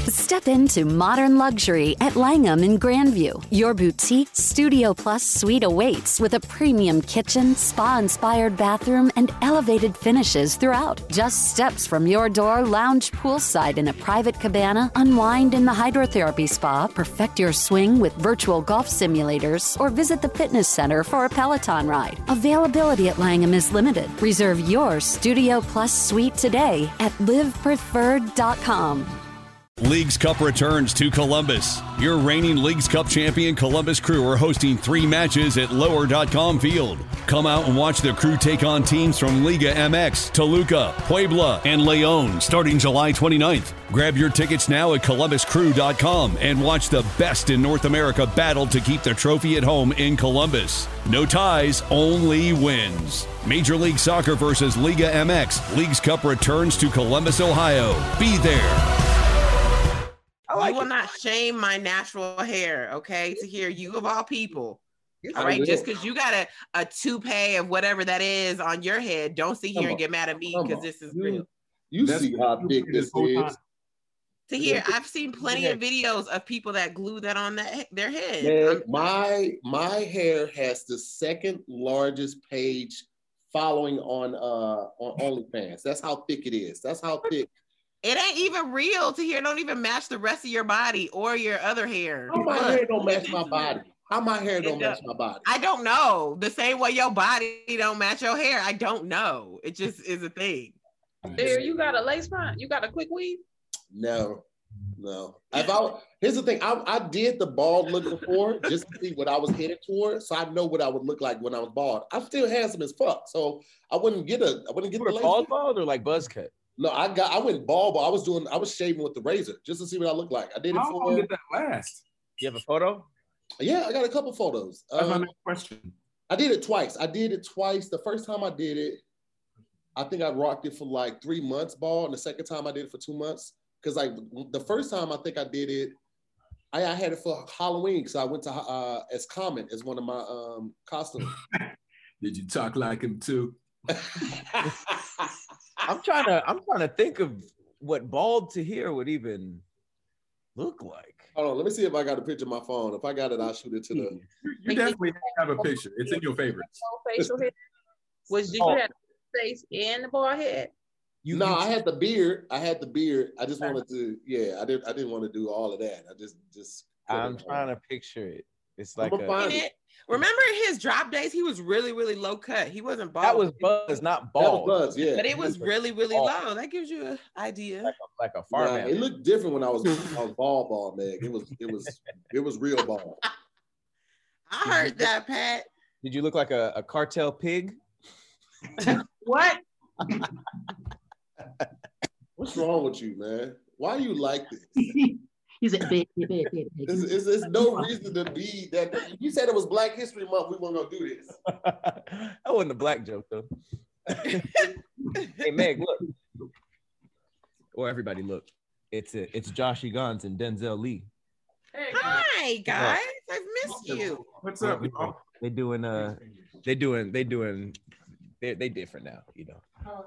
Step into modern luxury at Langham in Grandview. Your boutique Studio Plus suite awaits with a premium kitchen, spa-inspired bathroom, and elevated finishes throughout. Just steps from your door, lounge poolside in a private cabana, unwind in the hydrotherapy spa, perfect your swing with virtual golf simulators, or visit the fitness center for a Peloton ride. Availability at Langham is limited. Reserve your Studio Plus suite today at livepreferred.com. Leagues Cup returns to Columbus. Your reigning Leagues Cup champion Columbus Crew are hosting 3 matches at Lower.com Field. Come out and watch the Crew take on teams from Liga MX, Toluca, Puebla, and Leon starting July 29th. Grab your tickets now at columbuscrew.com and watch the best in North America battle to keep the trophy at home in Columbus. No ties, only wins. Major League Soccer versus Liga MX. Leagues Cup returns to Columbus, Ohio. Be there. I will not shame my natural hair, okay? To hear you of all people. All right, just because you got a toupee of whatever that is on your head, don't sit here and get mad at me because this is real. You see how big this is. To hear, I've seen plenty of videos of people that glue that on their head. Man, my hair has the second largest page following on OnlyFans. That's how thick it is. That's how thick. It ain't even real. To hear, don't even match the rest of your body or your other hair. How my hair don't match my body? How my hair don't match my body? I don't know. The same way your body don't match your hair. I don't know. It just is a thing. There, you got a lace front? You got a quick weave? No. Here's the thing. I did the bald look before just to see what I was headed toward, so I know what I would look like when I was bald. I'm still handsome as fuck, so I wouldn't get the bald or like buzz cut. No, I went bald, but I was shaving with the razor just to see what I look like. I did it How long did that last? You have a photo? Yeah, I got a couple photos. That's my next question. I did it twice. The first time I did it, I think I rocked it for like 3 months bald, and the second time I did it for 2 months. Because like the first time I think I did it, I had it for Halloween because I went to as Common as one of my costumes. Did you talk like him too? I'm trying to think of what bald to hear would even look like. Hold on, let me see if I got a picture of my phone. If I got it, I'll shoot it to the. You definitely have a picture. It's in your favorites. Facial hair? Did you have the face and the bald head? I had the beard. I just wanted to. Yeah, I didn't want to do all of that. I just. I'm trying to picture it. It's like Remember his drop days? He was really, really low cut. He wasn't bald. That was buzz, not bald. That was buzz, yeah. But it was really, really low. That gives you an idea. Like a farm. It looked different when I was bald, man. It was real bald. I heard that, Pat. Did you look like a cartel pig? What? What's wrong with you, man? Why are you like this? He's a big. There's no reason to be that. You said it was Black History Month. We weren't gonna do this. That wasn't a black joke, though. Hey, Meg, look. Or everybody, look. It's Josh Gans and Denzel Lee. Hey, hi guys, I've missed you. What's up? They different now, you know.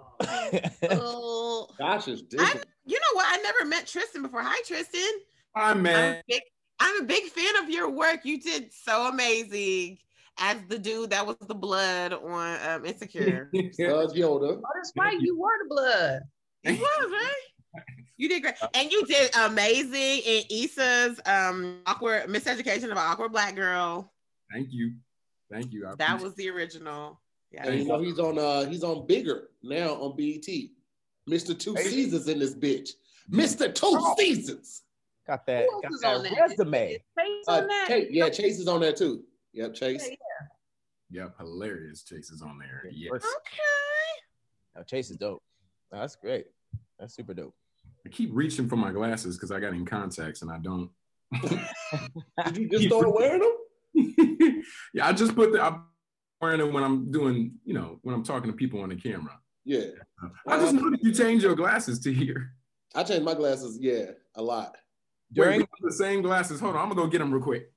Josh is different. You know what? I never met Tristan before. Hi, Tristan. Hi, man. I'm a big fan of your work. You did so amazing as the dude that was the blood on Insecure. Yoda. Oh, that's right. You were the blood. You was, right? You did great. And you did amazing in Issa's awkward miseducation of an awkward black girl. Thank you. That was the original. Yeah. And you know he's on Bigger now on BET. Mr. Two Seasons in this bitch. Mr. Two Seasons. Got that resume. Chase is on there too. Yep, Chase. Yep, hilarious. Chase is on there. Yes. Okay. No, Chase is dope. No, that's great. That's super dope. I keep reaching for my glasses because I got in contacts and I don't. Did you just start wearing them? Yeah, I'm wearing them when I'm doing, when I'm talking to people on the camera. Yeah. I just noticed you change your glasses to here. I changed my glasses, a lot. Wait, the same glasses. Hold on, I'm gonna go get them real quick.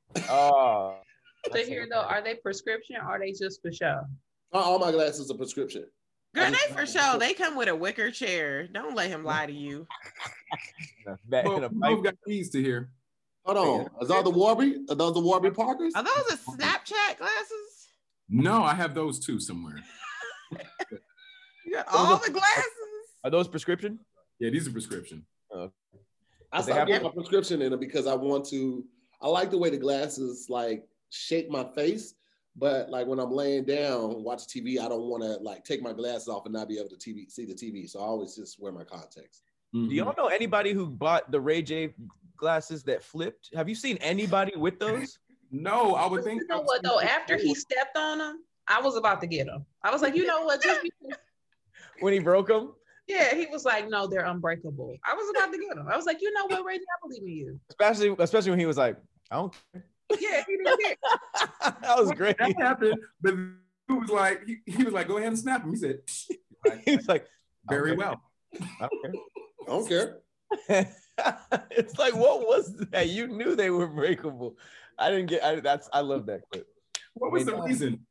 So here though, are they prescription or are they just for show? All my glasses are prescription. Girl, they for sure. They come with a wicker chair. Don't let him lie to you. Both got keys to here. Hold on. Are those the Warby? Are those the Warby Parkers? Are those the Snapchat glasses? No, I have those too somewhere. You got all the glasses? Are those prescription? Yeah, these are prescription. I stopped putting my prescription in it because I like the way the glasses like shape my face. But like when I'm laying down watching TV, I don't want to like take my glasses off and not be able to see the TV. So I always just wear my contacts. Mm-hmm. Do y'all know anybody who bought the Ray J glasses that flipped? Have you seen anybody with those? No, I would think. You know what though? After he stepped on them, I was about to get them. I was like, you know what? Just because... When he broke them? Yeah, he was like, no, they're unbreakable. I was about to get them. I was like, you know what, Ray J, I believe in you. Especially when he was like, I don't care. Yeah, he didn't care. That was great. That happened, but he was like, go ahead and snap him. He said, he was like, very well. I don't care. It's like, what was that? You knew they were breakable. I didn't get. I love that clip. What was the reason?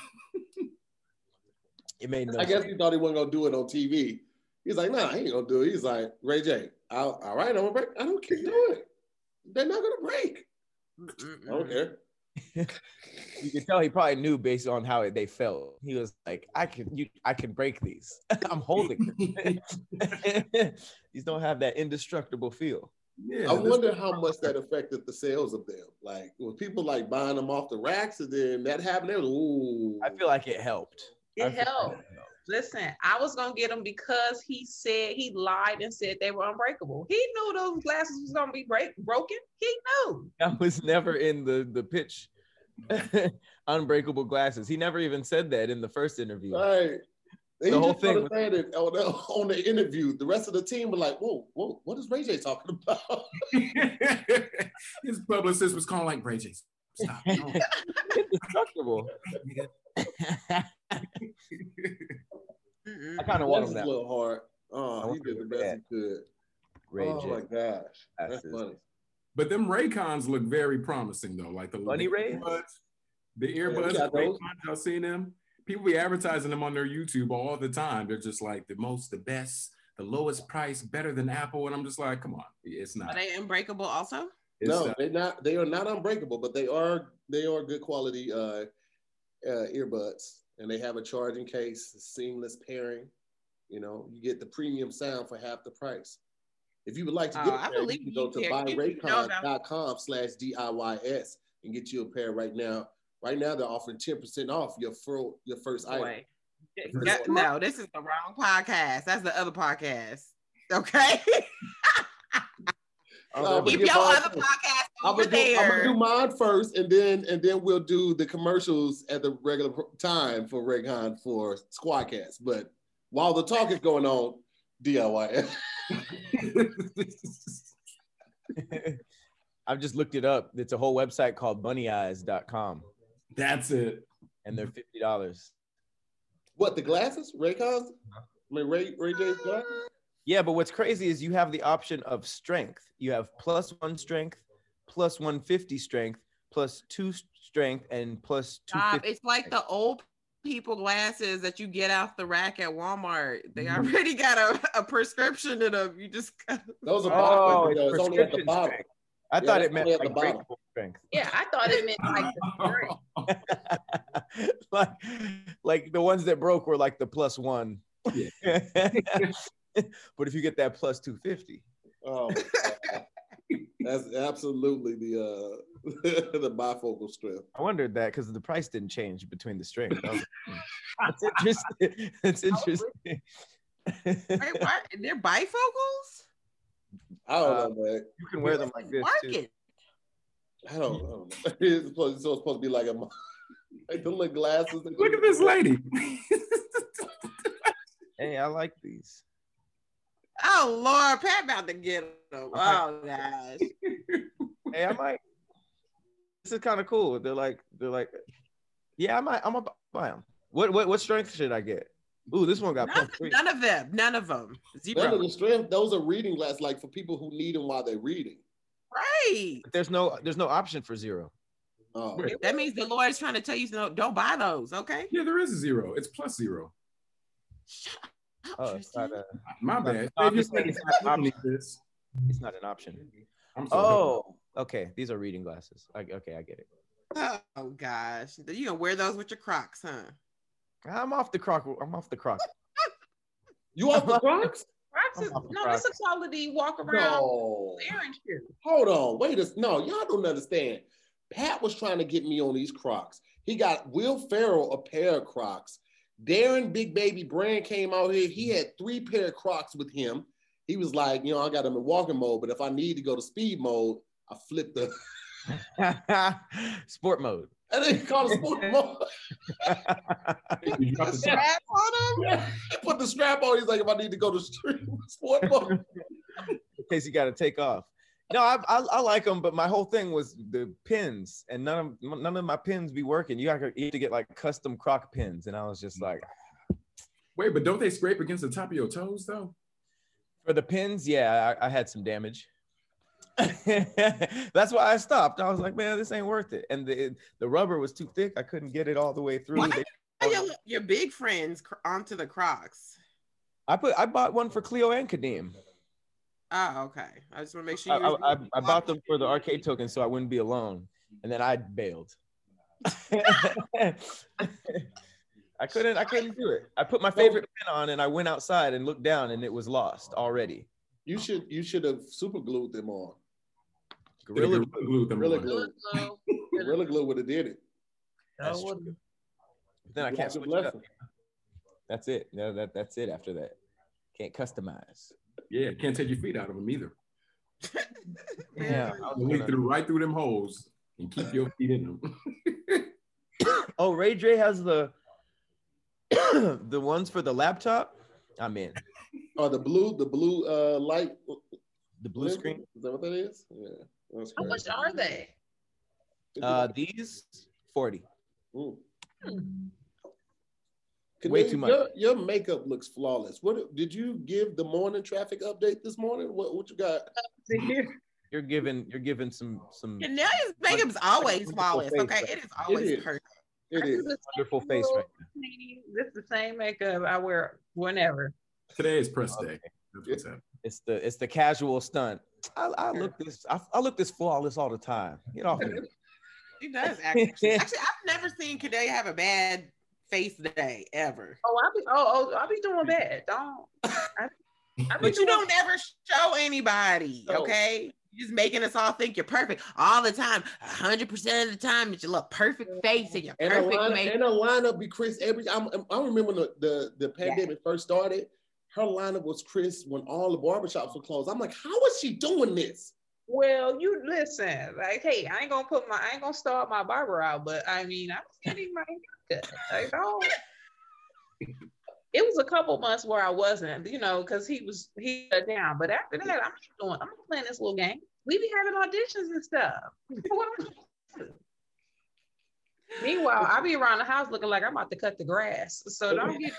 It made no. I guess he thought he wasn't gonna do it on TV. He's like, nah, he ain't gonna do it. He's like, Ray J, all right, I'm gonna break. I don't care. Do it. They're not gonna break. I don't care. You can tell he probably knew based on how they felt. He was like, I can break these. I'm holding them. These don't have that indestructible feel. Yeah, I wonder how much that affected the sales of them. Like, when people like buying them off the racks and then that happened, they was, ooh. I feel like it helped. It helped. Listen, I was gonna get them because he said he lied and said they were unbreakable. He knew those glasses was gonna be broken. He knew. That was never in the pitch. Unbreakable glasses. He never even said that in the first interview. Right. The whole thing was... on the interview. The rest of the team were like, "Whoa, what is Ray J talking about?" His publicist was calling like, "Ray J, stop." Indestructible. I kind of want him that. A little hard. Oh, he did the best he could. Ray oh J. My gosh, that's funny. But them Raycons look very promising though. Like the earbuds, the Raycons. Y'all seen them? People be advertising them on their YouTube all the time. They're just like the best, the lowest price, better than Apple. And I'm just like, come on, it's not. Are they unbreakable also? No, they're not. They are not unbreakable, but they are good quality earbuds, and they have a charging case, seamless pairing. You know, you get the premium sound for half the price. If you would like to get a pair, you can go to buyraycon.com/DIYS and get you a pair right now. Right now, they're offering 10% off your first item. No, this is the wrong podcast. That's the other podcast. Okay. Keep your other podcast over there. I'm gonna do mine first, and then we'll do the commercials at the regular time for Raycon for Squadcast. But while the talk is going on, DIY. I've just looked it up. It's a whole website called bunnyeyes.com. That's it. And they're $50. What, the glasses? Raycons? I mean, Ray J's glasses? Yeah, but what's crazy is you have the option of strength. You have +1 strength, +150 strength, +2 strength, and +250. It's like the old people glasses that you get off the rack at Walmart. They already got a prescription in them. You just those are it's only at the bottom. Strength. I thought it meant like breakable strength. Yeah, I thought it meant like the strength. like the ones that broke were like the +1. Yeah. But if you get that +250. Oh, that's absolutely the bifocal strength. I wondered that because the price didn't change between the strength. That's interesting. That's interesting. Wait, what? They're bifocals? I don't know, man. You can wear them like this too. I don't know. It's supposed to be like like the little glasses. Look at this lady. Hey, I like these. Oh Lord, Pat about to get them. Oh gosh. Hey, I might. This is kind of cool. They're like, yeah, I'm gonna buy them. What strength should I get? Ooh, this one got none of them. None of them. Zero. None of the strength. Those are reading glasses, like for people who need them while they're reading. Right. But there's no option for 0. Oh. That means the Lord's trying to tell you, no, don't buy those. Okay. Yeah, there is a 0. It's +0. Shut up, Tristan. My bad. It's not an option. Okay. These are reading glasses. Okay, I get it. Oh gosh, you gonna wear those with your Crocs, huh? I'm off the Croc. You off the Crocs? It's a quality walk around. No. Hold on. No, y'all don't understand. Pat was trying to get me on these Crocs. He got Will Ferrell a pair of Crocs. Darren Big Baby Brand came out here. He had 3 pair of Crocs with him. He was like, I got them in walking mode, but if I need to go to speed mode, I flip the sport mode. And then he called it sport mode. He put the strap on him. He put the strap on. He's like, if I need to go to sport mode. In case you got to take off. No, I like them, but my whole thing was the pins, and none of my pins be working. You have to get like custom Croc pins, and I was just like, wait, but don't they scrape against the top of your toes though? For the pins, yeah, I had some damage. That's why I stopped. I was like, man, this ain't worth it, and the rubber was too thick. I couldn't get it all the way through. Your big friends onto the Crocs. I bought one for Cleo and Kadeem. Oh, okay. I just want to make sure. I bought them for the arcade token so I wouldn't be alone, and then I bailed. I couldn't do it. I put my favorite pin on, and I went outside and looked down, and it was lost already. You should have super glued them on. Gorilla Glue. Gorilla Glue would have did it. That's true. But then I can't switch it up. That's it. No, that's it. After that, can't customize. Yeah, can't take your feet out of them either. Yeah, right through them holes and keep your feet in them. Oh, Ray J has the ones for the laptop. I'm in. Oh, the blue light. The blue screen. Is that what that is? Yeah. How much are they? These 40. Way too much. Your makeup looks flawless. What did you give the morning traffic update this morning? What you got? You're giving some. And now his makeup's always flawless. Okay, it is always perfect. It is wonderful face right now. This is the same makeup I wear whenever. Today is press day. It's the casual stunt. I look this flawless all the time. Get off me. He does actually. Actually, I've never seen Kadeh have a bad face day ever. I'll be doing bad. But you don't ever show anybody, okay? You're just making us all think you're perfect all the time. 100% of the time, it's your little perfect face and your perfect makeup. And a lineup be Chris I remember when the pandemic first started. Her lineup was Chris when all the barbershops were closed. I'm like, how is she doing this? Well, you listen, like, hey, I ain't gonna start my barber out, but I mean, I'm getting my haircut. Like, it was a couple months where I wasn't, because he shut down. But after that, I'm playing this little game. We be having auditions and stuff. Meanwhile, I be around the house looking like I'm about to cut the grass. So don't get.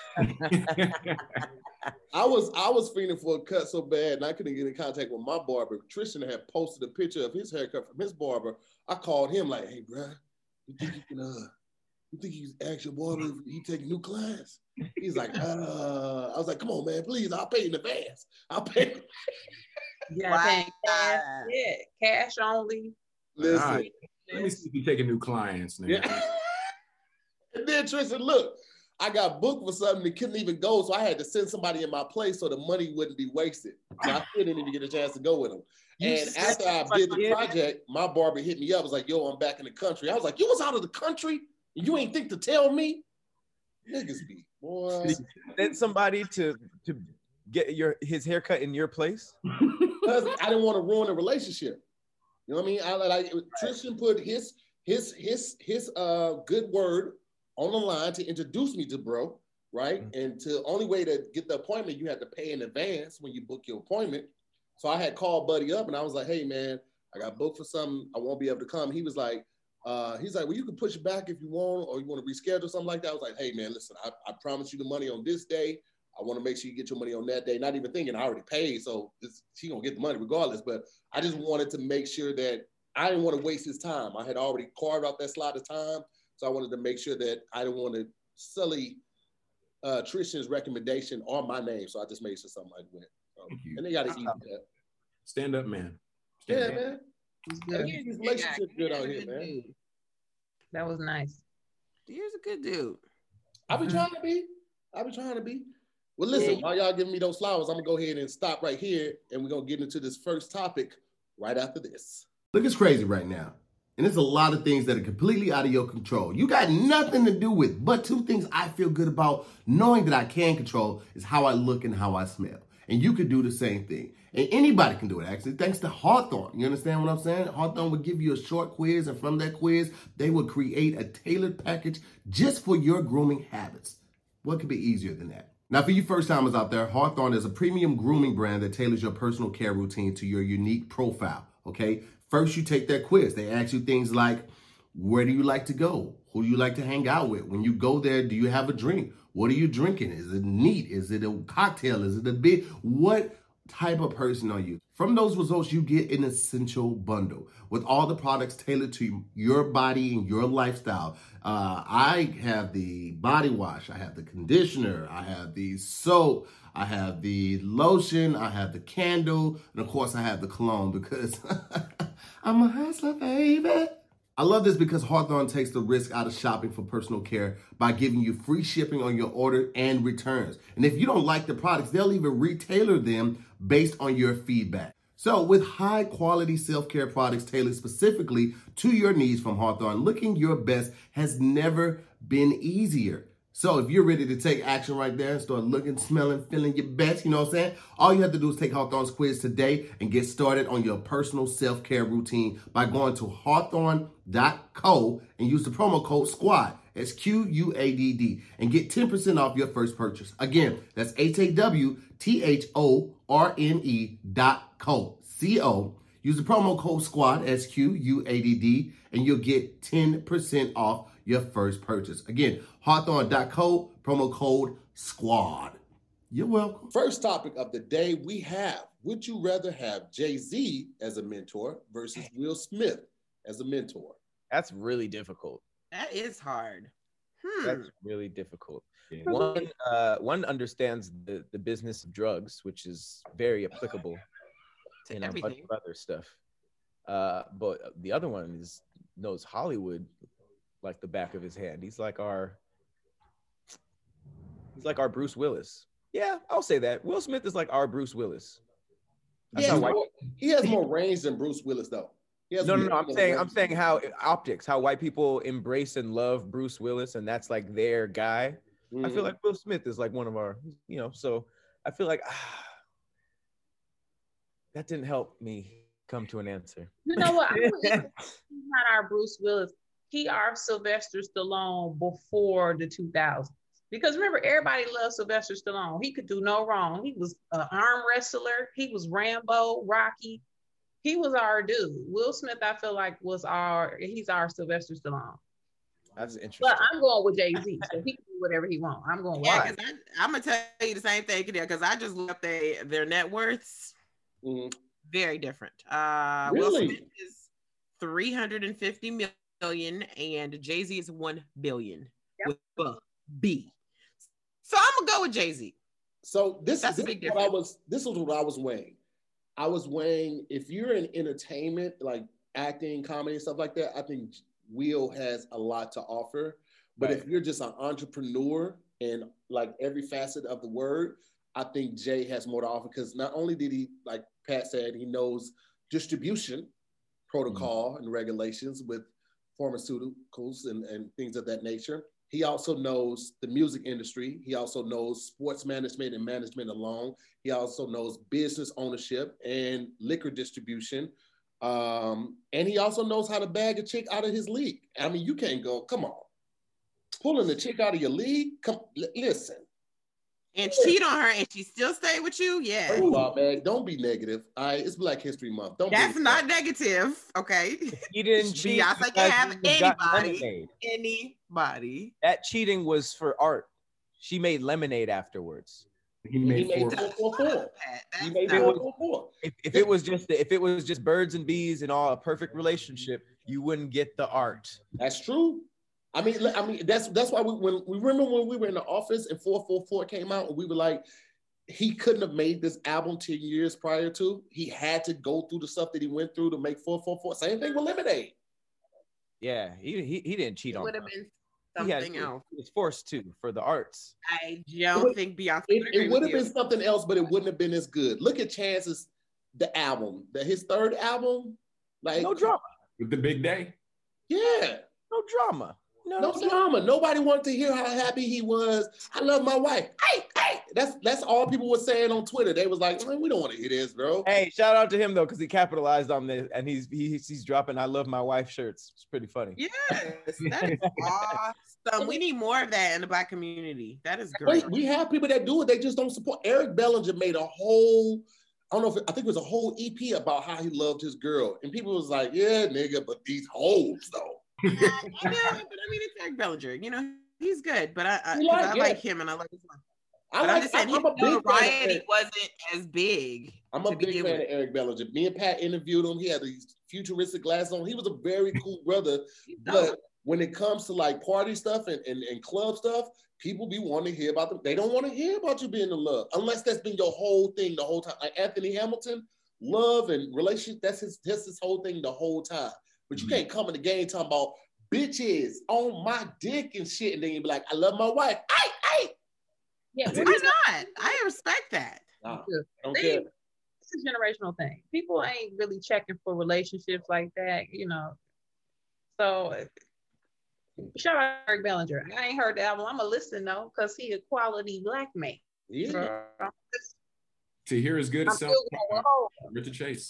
I was feeling for a cut so bad, and I couldn't get in contact with my barber. Tristan had posted a picture of his haircut from his barber. I called him like, "Hey, bro, you think you can ask your barber if he take a new class?" He's like, I was like, "Come on, man, please, I'll pay in advance. I'll pay." Yeah, cash only. Listen. Right. Let me see if you taking new clients now. Yeah. And then Tristan, look, I got booked for something that couldn't even go, so I had to send somebody in my place so the money wouldn't be wasted. So I still didn't even get a chance to go with him. And after I did the project, my barber hit me up. Was like, "Yo, I'm back in the country." I was like, "You was out of the country and you ain't think to tell me?" Niggas be, boy. Send somebody to get his haircut in your place? Because I didn't want to ruin the relationship. You know what I mean? Tristan put his good word on the line to introduce me to bro, right? Mm-hmm. And the only way to get the appointment, you had to pay in advance when you book your appointment. So I had called Buddy up and I was like, "Hey man, I got booked for something. I won't be able to come." He was like, "Well, you can push it back if you want, or you want to reschedule something like that." I was like, "Hey man, listen, I promised you the money on this day. I want to make sure you get your money on that day." Not even thinking I already paid, so she gonna get the money regardless. But I just wanted to make sure that I didn't want to waste his time. I had already carved out that slot of time, so I wanted to make sure that I didn't want to sully Tristan's recommendation on my name, so I just made sure something like went. And they got to eat that. Stand up, man. Man. These relationships good out here, man. That was nice. He's a good dude. I be trying to be. Well, listen, while y'all giving me those flowers, I'm gonna go ahead and stop right here, and we're gonna get into this first topic right after this. Look, it's crazy right now. And there's a lot of things that are completely out of your control. You got nothing to do with, but two things I feel good about knowing that I can control is how I look and how I smell. And you could do the same thing. And anybody can do it, actually, thanks to Hawthorne. You understand what I'm saying? Hawthorne would give you a short quiz, and from that quiz, they would create a tailored package just for your grooming habits. What could be easier than that? Now, for you first-timers out there, Hawthorne is a premium grooming brand that tailors your personal care routine to your unique profile, okay? First, you take that quiz. They ask you things like, where do you like to go? Who do you like to hang out with? When you go there, do you have a drink? What are you drinking? Is it neat? Is it a cocktail? Is it a beer? What type of person are you? From those results, you get an essential bundle with all the products tailored to your body and your lifestyle. I have the body wash, I have the conditioner, I have the soap, I have the lotion, I have the candle, and of course I have the cologne because I'm a hustler, baby. I love this because Hawthorne takes the risk out of shopping for personal care by giving you free shipping on your order and returns. And if you don't like the products, they'll even retailer them based on your feedback. So with high quality self-care products tailored specifically to your needs from Hawthorne, looking your best has never been easier. So if you're ready to take action right there and start looking, smelling, feeling your best, you know what I'm saying? All you have to do is take Hawthorne's quiz today and get started on your personal self-care routine by going to hawthorne.co and use the promo code SQUAD, SQUADD, and get 10% off your first purchase. Again, that's HAWTHORNE.co. Use the promo code SQUAD, SQUADD, and you'll get 10% off your first purchase. Again, hawthorne.co, promo code SQUAD. You're welcome. First topic of the day we have, would you rather have Jay-Z as a mentor versus Will Smith as a mentor? That's really difficult. That is hard. That's really difficult. One understands the business of drugs, which is very applicable to a bunch of other stuff. But the other one knows Hollywood like the back of his hand. He's like our Bruce Willis. Yeah, I'll say that. Will Smith is like our Bruce Willis. He has more range than Bruce Willis, though. No. I'm saying how optics, how white people embrace and love Bruce Willis, and that's like their guy. I feel like Will Smith is like one of our, so I feel like that didn't help me come to an answer. You know what? He's not our Bruce Willis. He our Sylvester Stallone before the 2000s. Because remember, everybody loved Sylvester Stallone. He could do no wrong. He was an arm wrestler. He was Rambo, Rocky. He was our dude. Will Smith, I feel like, he's our Sylvester Stallone. That's interesting. But I'm going with Jay-Z, so he can do whatever he wants. I'm going with I'm going to tell you the same thing, because I just looked at their net worths. Very different. Really? Will Smith is $350 million, and Jay-Z is $1 billion with a B. So I'm gonna go with Jay-Z. So this is what I was weighing. I was weighing, if you're in entertainment, like acting, comedy, and stuff like that, I think Will has a lot to offer. But if you're just an entrepreneur in like every facet of the word, I think Jay has more to offer, because not only did he, like Pat said, he knows distribution protocol and regulations with pharmaceuticals and things of that nature. He also knows the music industry. He also knows sports management and management alone. He also knows business ownership and liquor distribution. And he also knows how to bag a chick out of his league. I mean, you can't go, come on. Pulling the chick out of your league? Listen. And cheat on her and she still stay with you? Yeah. First of all, man, don't be negative. All right, it's Black History Month. That's not negative, okay? He didn't cheat. Beyonce can have anybody. That cheating was for art. She made lemonade afterwards. He made 444. He made 444. If it was just birds and bees and all a perfect relationship, you wouldn't get the art. That's true. I mean, that's why we remember when we were in the office and 444 came out and we were like, he couldn't have made this album 10 years prior to. He had to go through the stuff that he went through to make 444. Same thing with Lemonade. Yeah, he didn't cheat on. Would have been something else. He was forced to for the arts. I don't think Beyonce. It would have been something else, but it wouldn't have been as good. Look at Chance's album, his third album, like no drama with the big day. Yeah, no drama. No drama. Nobody wanted to hear how happy he was. I love my wife. Hey. That's all people were saying on Twitter. They was like, we don't want to hear this, bro. Hey, shout out to him though, because he capitalized on this, and he's dropping "I Love My Wife" shirts. It's pretty funny. Yes, that is awesome. We need more of that in the Black community. That is great. We have people that do it. They just don't support. Eric Bellinger made a whole. I think it was a whole EP about how he loved his girl, and people was like, "Yeah, nigga, but these hoes though." Yeah, but I mean, it's Eric Bellinger. You know, he's good, but I like him and I like his wife. I'm just saying, Variety wasn't as big. I'm a big fan of Eric Bellinger. Me and Pat interviewed him. He had these futuristic glasses on. He was a very cool brother. But when it comes to like party stuff and club stuff, people be wanting to hear about them. They don't want to hear about you being in love unless that's been your whole thing the whole time. Like Anthony Hamilton, love and relationship, that's his whole thing the whole time. But you can't come in the game talking about bitches on my dick and shit, and then you be like, I love my wife. Ay. Yeah, why not? I respect that. It's a generational thing. People ain't really checking for relationships like that, you know. So shout out Eric Bellinger. I ain't heard the album. I'm gonna listen though, because he a quality Black man. Yeah. So, to hear as good as sound, Richard Chase.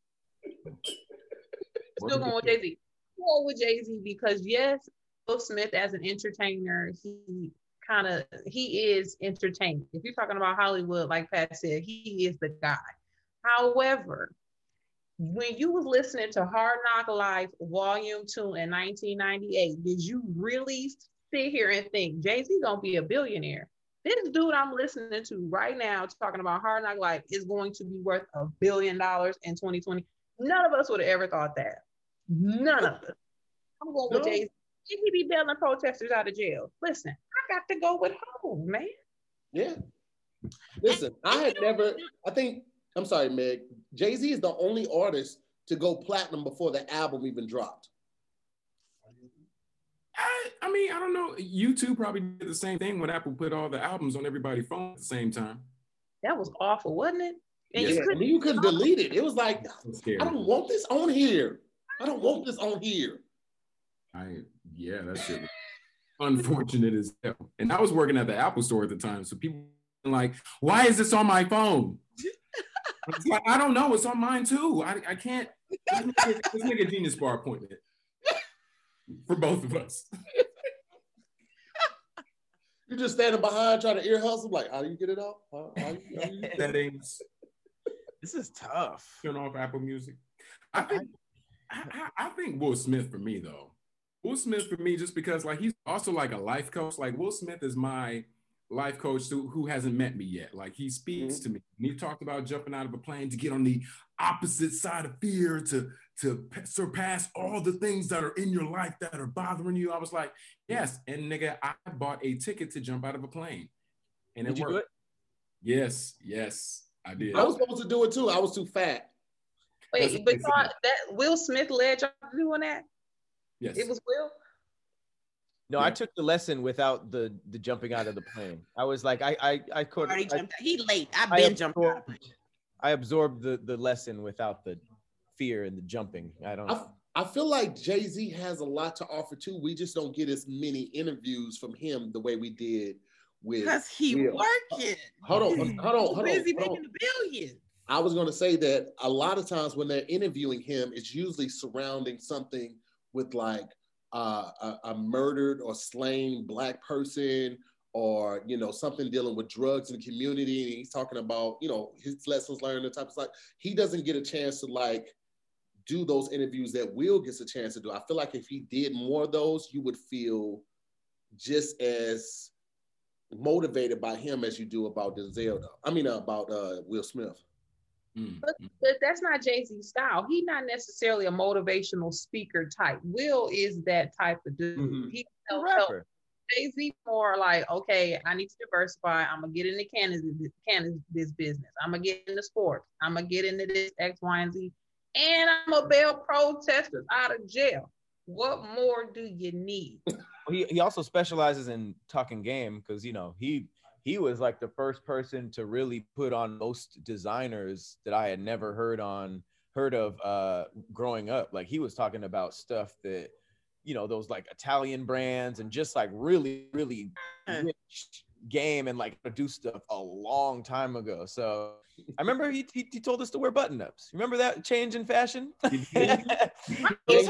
Still going with Jay-Z. Still with Jay-Z because yes, Will Smith as an entertainer, he is entertaining. If you're talking about Hollywood, like Pat said, he is the guy. However, when you was listening to Hard Knock Life Volume 2 in 1998, did you really sit here and think Jay-Z gonna be a billionaire? This dude I'm listening to right now talking about Hard Knock Life is going to be worth $1 billion in 2020. None of us would have ever thought that. None of us. I'm going with Jay-Z. Did he be bailing protesters out of jail? Listen, I got to go with home, man. Yeah. Listen, I'm sorry, Meg. Jay-Z is the only artist to go platinum before the album even dropped. I mean, I don't know. U2 probably did the same thing when Apple put all the albums on everybody's phone at the same time. That was awful, wasn't it? And you couldn't delete it. It was like, I don't want this on here. I don't want this on here. That shit was unfortunate as hell. And I was working at the Apple store at the time, so people were like, why is this on my phone? Like, I don't know. It's on mine too. I can't. Let's make a Genius Bar appointment for both of us. You're just standing behind trying to ear hustle. Like, how do you get it out? Settings. This is tough. Turn off Apple Music. I think Will Smith for me though. Will Smith for me just because like he's also like a life coach. Like Will Smith is my life coach who hasn't met me yet. Like he speaks to me. And he talked about jumping out of a plane to get on the opposite side of fear to surpass all the things that are in your life that are bothering you. I was like, yes. And nigga, I bought a ticket to jump out of a plane. And it worked. Yes, I did. I was supposed to do it too. I was too fat. Wait, but that Will Smith led y'all doing that? Yes. It was Will? No, I took the lesson without the jumping out of the plane. I was like, I could. He late. I've been jumping out of the plane. I absorbed the lesson without the fear and the jumping. I feel like Jay-Z has a lot to offer too. We just don't get as many interviews from him the way we did with. Because he working. Hold on. Busy making the billions. I was going to say that a lot of times when they're interviewing him, it's usually surrounding something with like a murdered or slain Black person, or something dealing with drugs in the community, and he's talking about his lessons learned and type of stuff. He doesn't get a chance to like do those interviews that Will gets a chance to do. I feel like if he did more of those, you would feel just as motivated by him as you do about Denzel. About Will Smith. But that's not Jay-Z's style. He's not necessarily a motivational speaker type. Will is that type of dude. Mm-hmm. He's a rapper. Jay-Z more like, okay, I need to diversify. I'm gonna get into cannabis business. I'm gonna get into sports. I'm gonna get into this X, Y, and Z. And I'm gonna bail protesters out of jail. What more do you need? He also specializes in talking game because, you know, he was like the first person to really put on most designers that I had never heard of growing up. Like he was talking about stuff that, you know, those like Italian brands and just like really, really rich game and like produce stuff a long time ago. So I remember he told us to wear button-ups. Remember that change in fashion? We didn't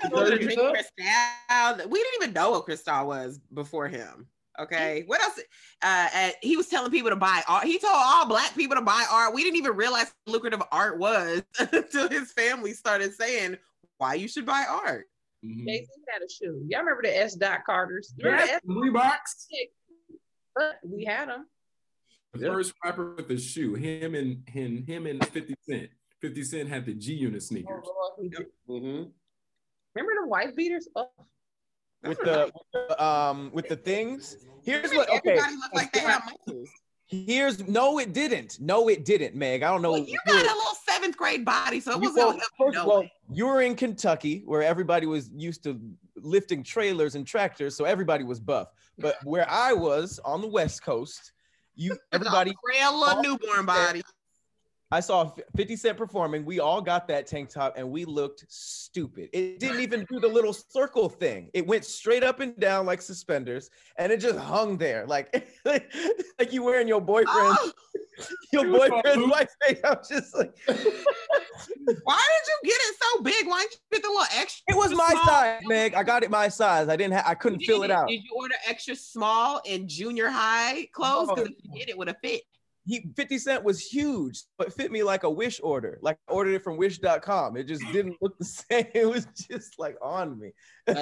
even know what Cristal was before him. Okay, what else? He was telling people to buy art. He told all Black people to buy art. We didn't even realize how lucrative art was until his family started saying why you should buy art. Jay-Z had a shoe. Y'all remember the S. Dot Carters? Yes, Reeboks. We had them. The first rapper with a shoe, him and 50 Cent. 50 Cent had the G-Unit sneakers. Remember the white beaters? Oh. With the things. Here's what. Okay. Everybody looked like they had muscles. No, it didn't, Meg. I don't know. Well, you got a little 7th grade body, so it wasn't. Well, you were in Kentucky, where everybody was used to lifting trailers and tractors, so everybody was buff. But where I was on the West Coast, everybody frail little newborn body. I saw 50 Cent performing. We all got that tank top and we looked stupid. It didn't even do the little circle thing. It went straight up and down like suspenders and it just hung there like you wearing your boyfriend's white tank. I was just like, why did you get it so big? Why didn't you get the little extra? It was my size, Meg. I got it my size. I couldn't fill it out. Did you order extra small in junior high clothes? Because if you did, it would have fit. 50 Cent was huge, but fit me like a Wish order. Like I ordered it from wish.com. It just didn't look the same. It was just like on me.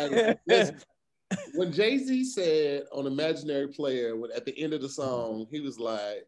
When Jay-Z said on Imaginary Player, at the end of the song, he was like,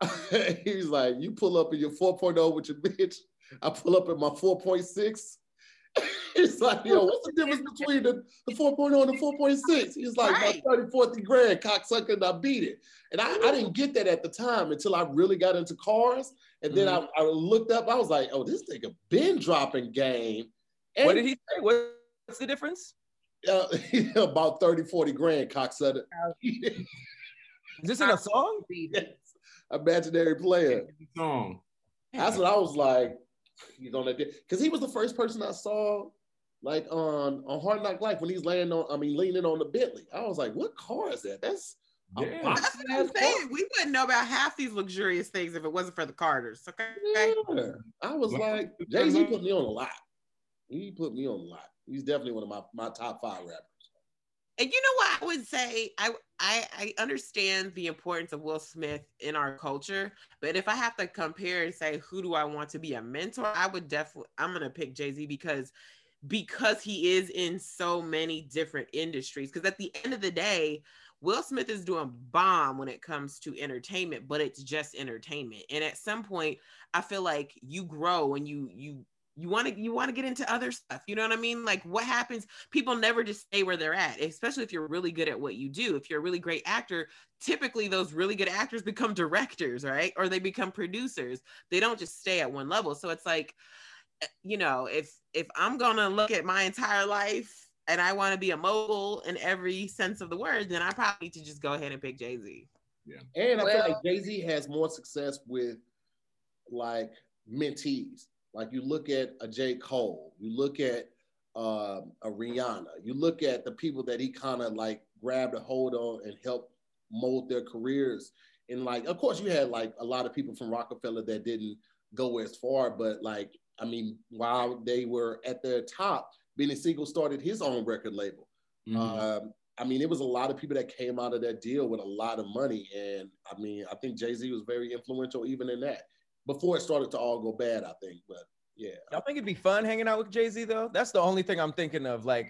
you pull up in your 4.0 with your bitch. I pull up in my 4.6. It's like, what's the difference between the 4.0 and the 4.6? He's like, my 30-40 grand, cocksucker, and I beat it. And I didn't get that at the time until I really got into cars. And then I looked up, I was like, oh, this nigga been dropping game. And what did he say? What's the difference? About 30-40 grand, cocksucker. Is this in a song? Yes. Imaginary Player. Song. That's what I was like. He's on that because he was the first person I saw like on Hard Knock Life when he's leaning on the Bentley. I was like, what car is that? That's what I'm saying. We wouldn't know about half these luxurious things if it wasn't for the Carters. Okay. Yeah. I was like, Jay-Z put me on a lot. He put me on a lot. He's definitely one of my top 5 rappers. And you know what I would say? I understand the importance of Will Smith in our culture, but if I have to compare and say, who do I want to be a mentor? I'm going to pick Jay-Z because he is in so many different industries. Because at the end of the day, Will Smith is doing bomb when it comes to entertainment, but it's just entertainment. And at some point, I feel like you grow and you want to get into other stuff. You know what I mean? Like what happens, people never just stay where they're at, especially if you're really good at what you do. If you're a really great actor, typically those really good actors become directors, right? Or they become producers. They don't just stay at one level. So it's like, if I'm going to look at my entire life and I want to be a mogul in every sense of the word, then I probably need to just go ahead and pick Jay-Z. Yeah. And I feel like Jay-Z has more success with like mentees. Like you look at a J. Cole, you look at a Rihanna, you look at the people that he kind of like grabbed a hold on and helped mold their careers. And like, of course you had like a lot of people from Rockefeller that didn't go as far, but like, I mean, while they were at their top, Benny Siegel started his own record label. Mm-hmm. I mean, it was a lot of people that came out of that deal with a lot of money. And I mean, I think Jay-Z was very influential even in that. Before it started to all go bad, I think. But yeah. Y'all think it'd be fun hanging out with Jay-Z though? That's the only thing I'm thinking of. Like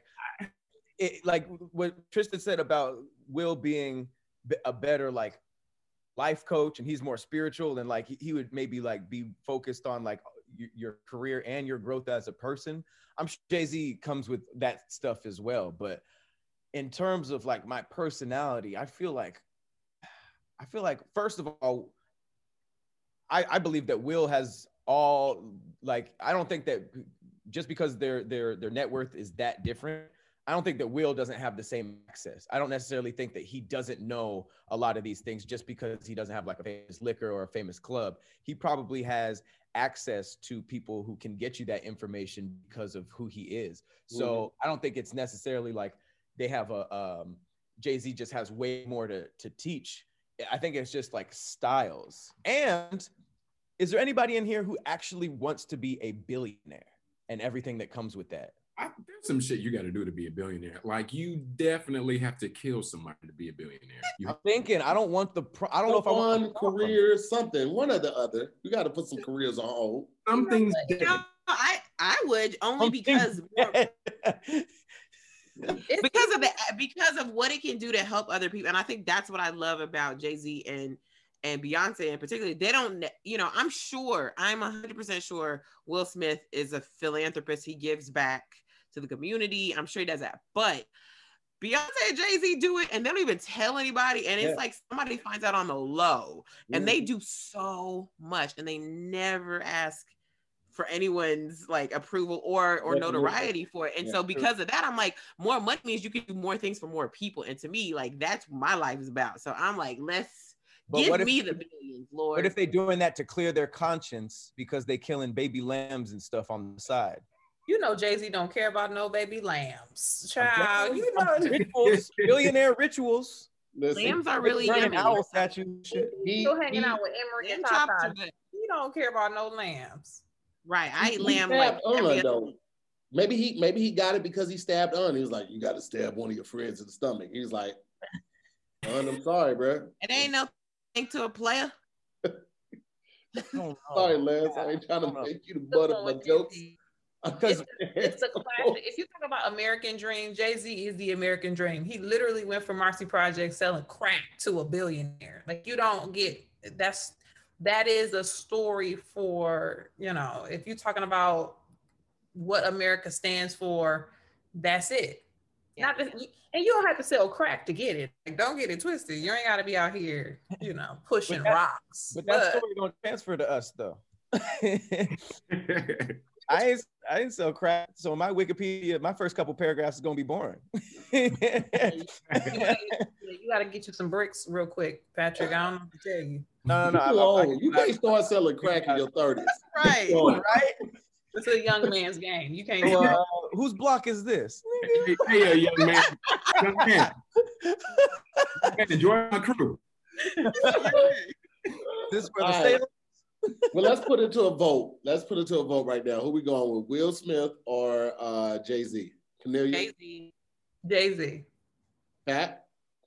what Tristan said about Will being a better like life coach and he's more spiritual and like he would maybe like be focused on like your career and your growth as a person. I'm sure Jay-Z comes with that stuff as well. But in terms of like my personality, I feel like first of all, I believe that Will has all, like, I don't think that just because their net worth is that different, I don't think that Will doesn't have the same access. I don't necessarily think that he doesn't know a lot of these things just because he doesn't have like a famous liquor or a famous club. He probably has access to people who can get you that information because of who he is. So I don't think it's necessarily like they have Jay-Z just has way more to teach. I think it's just like styles. And is there anybody in here who actually wants to be a billionaire and everything that comes with that? There's some shit you got to do to be a billionaire. Like, you definitely have to kill somebody to be a billionaire. I'm thinking, I don't know if I want career, something, one or the other. You got to put some careers on hold. Some things. I would only because because of what it can do to help other people. And I think that's what I love about Jay-Z and Beyonce, and particularly, they don't, I'm 100% sure Will Smith is a philanthropist. He gives back to the community. I'm sure he does that. But Beyonce and Jay-Z do it and they don't even tell anybody. And it's like somebody finds out on the low. And they do so much and they never ask for anyone's like approval or notoriety for it. And so because of that, I'm like, more money means you can do more things for more people. And to me, like, that's what my life is about. So I'm like, give me the billions, Lord. What if they're doing that to clear their conscience because they killing baby lambs and stuff on the side? Jay-Z don't care about no baby lambs. Child, rituals, billionaire rituals. Lambs are really yummy. Owl statue shit. Still hanging out with Emery and Tata. He don't care about no lambs. Right, I eat lamb like Maybe he got it because he stabbed Un. He was like, you got to stab one of your friends in the stomach. He's like, Un, I'm sorry, bro. It ain't no thing to a player. Sorry, Lance. I ain't trying to make you the butt of my jokes. It's a classic. If you talk about American dream, Jay-Z is the American dream. He literally went from Marcy Project selling crack to a billionaire. Like, you don't get that is a story for, if you're talking about what America stands for, that's it. Yeah. And you don't have to sell crack to get it. Like, don't get it twisted. You ain't got to be out here, pushing rocks. But that story don't transfer to us, though. I didn't sell crack, so my Wikipedia, my first couple paragraphs is gonna be boring. You gotta get you some bricks real quick, Patrick. I don't know what to tell you. No. You can't start selling crack in your 30s. Right. It's a young man's game. You can't. Whose block is this? Hey, young man. Enjoy my crew. This for the sale. Well, let's put it to a vote. Let's put it to a vote right now. Who we going with, Will Smith or Jay-Z? Cornelia? Jay-Z. Pat?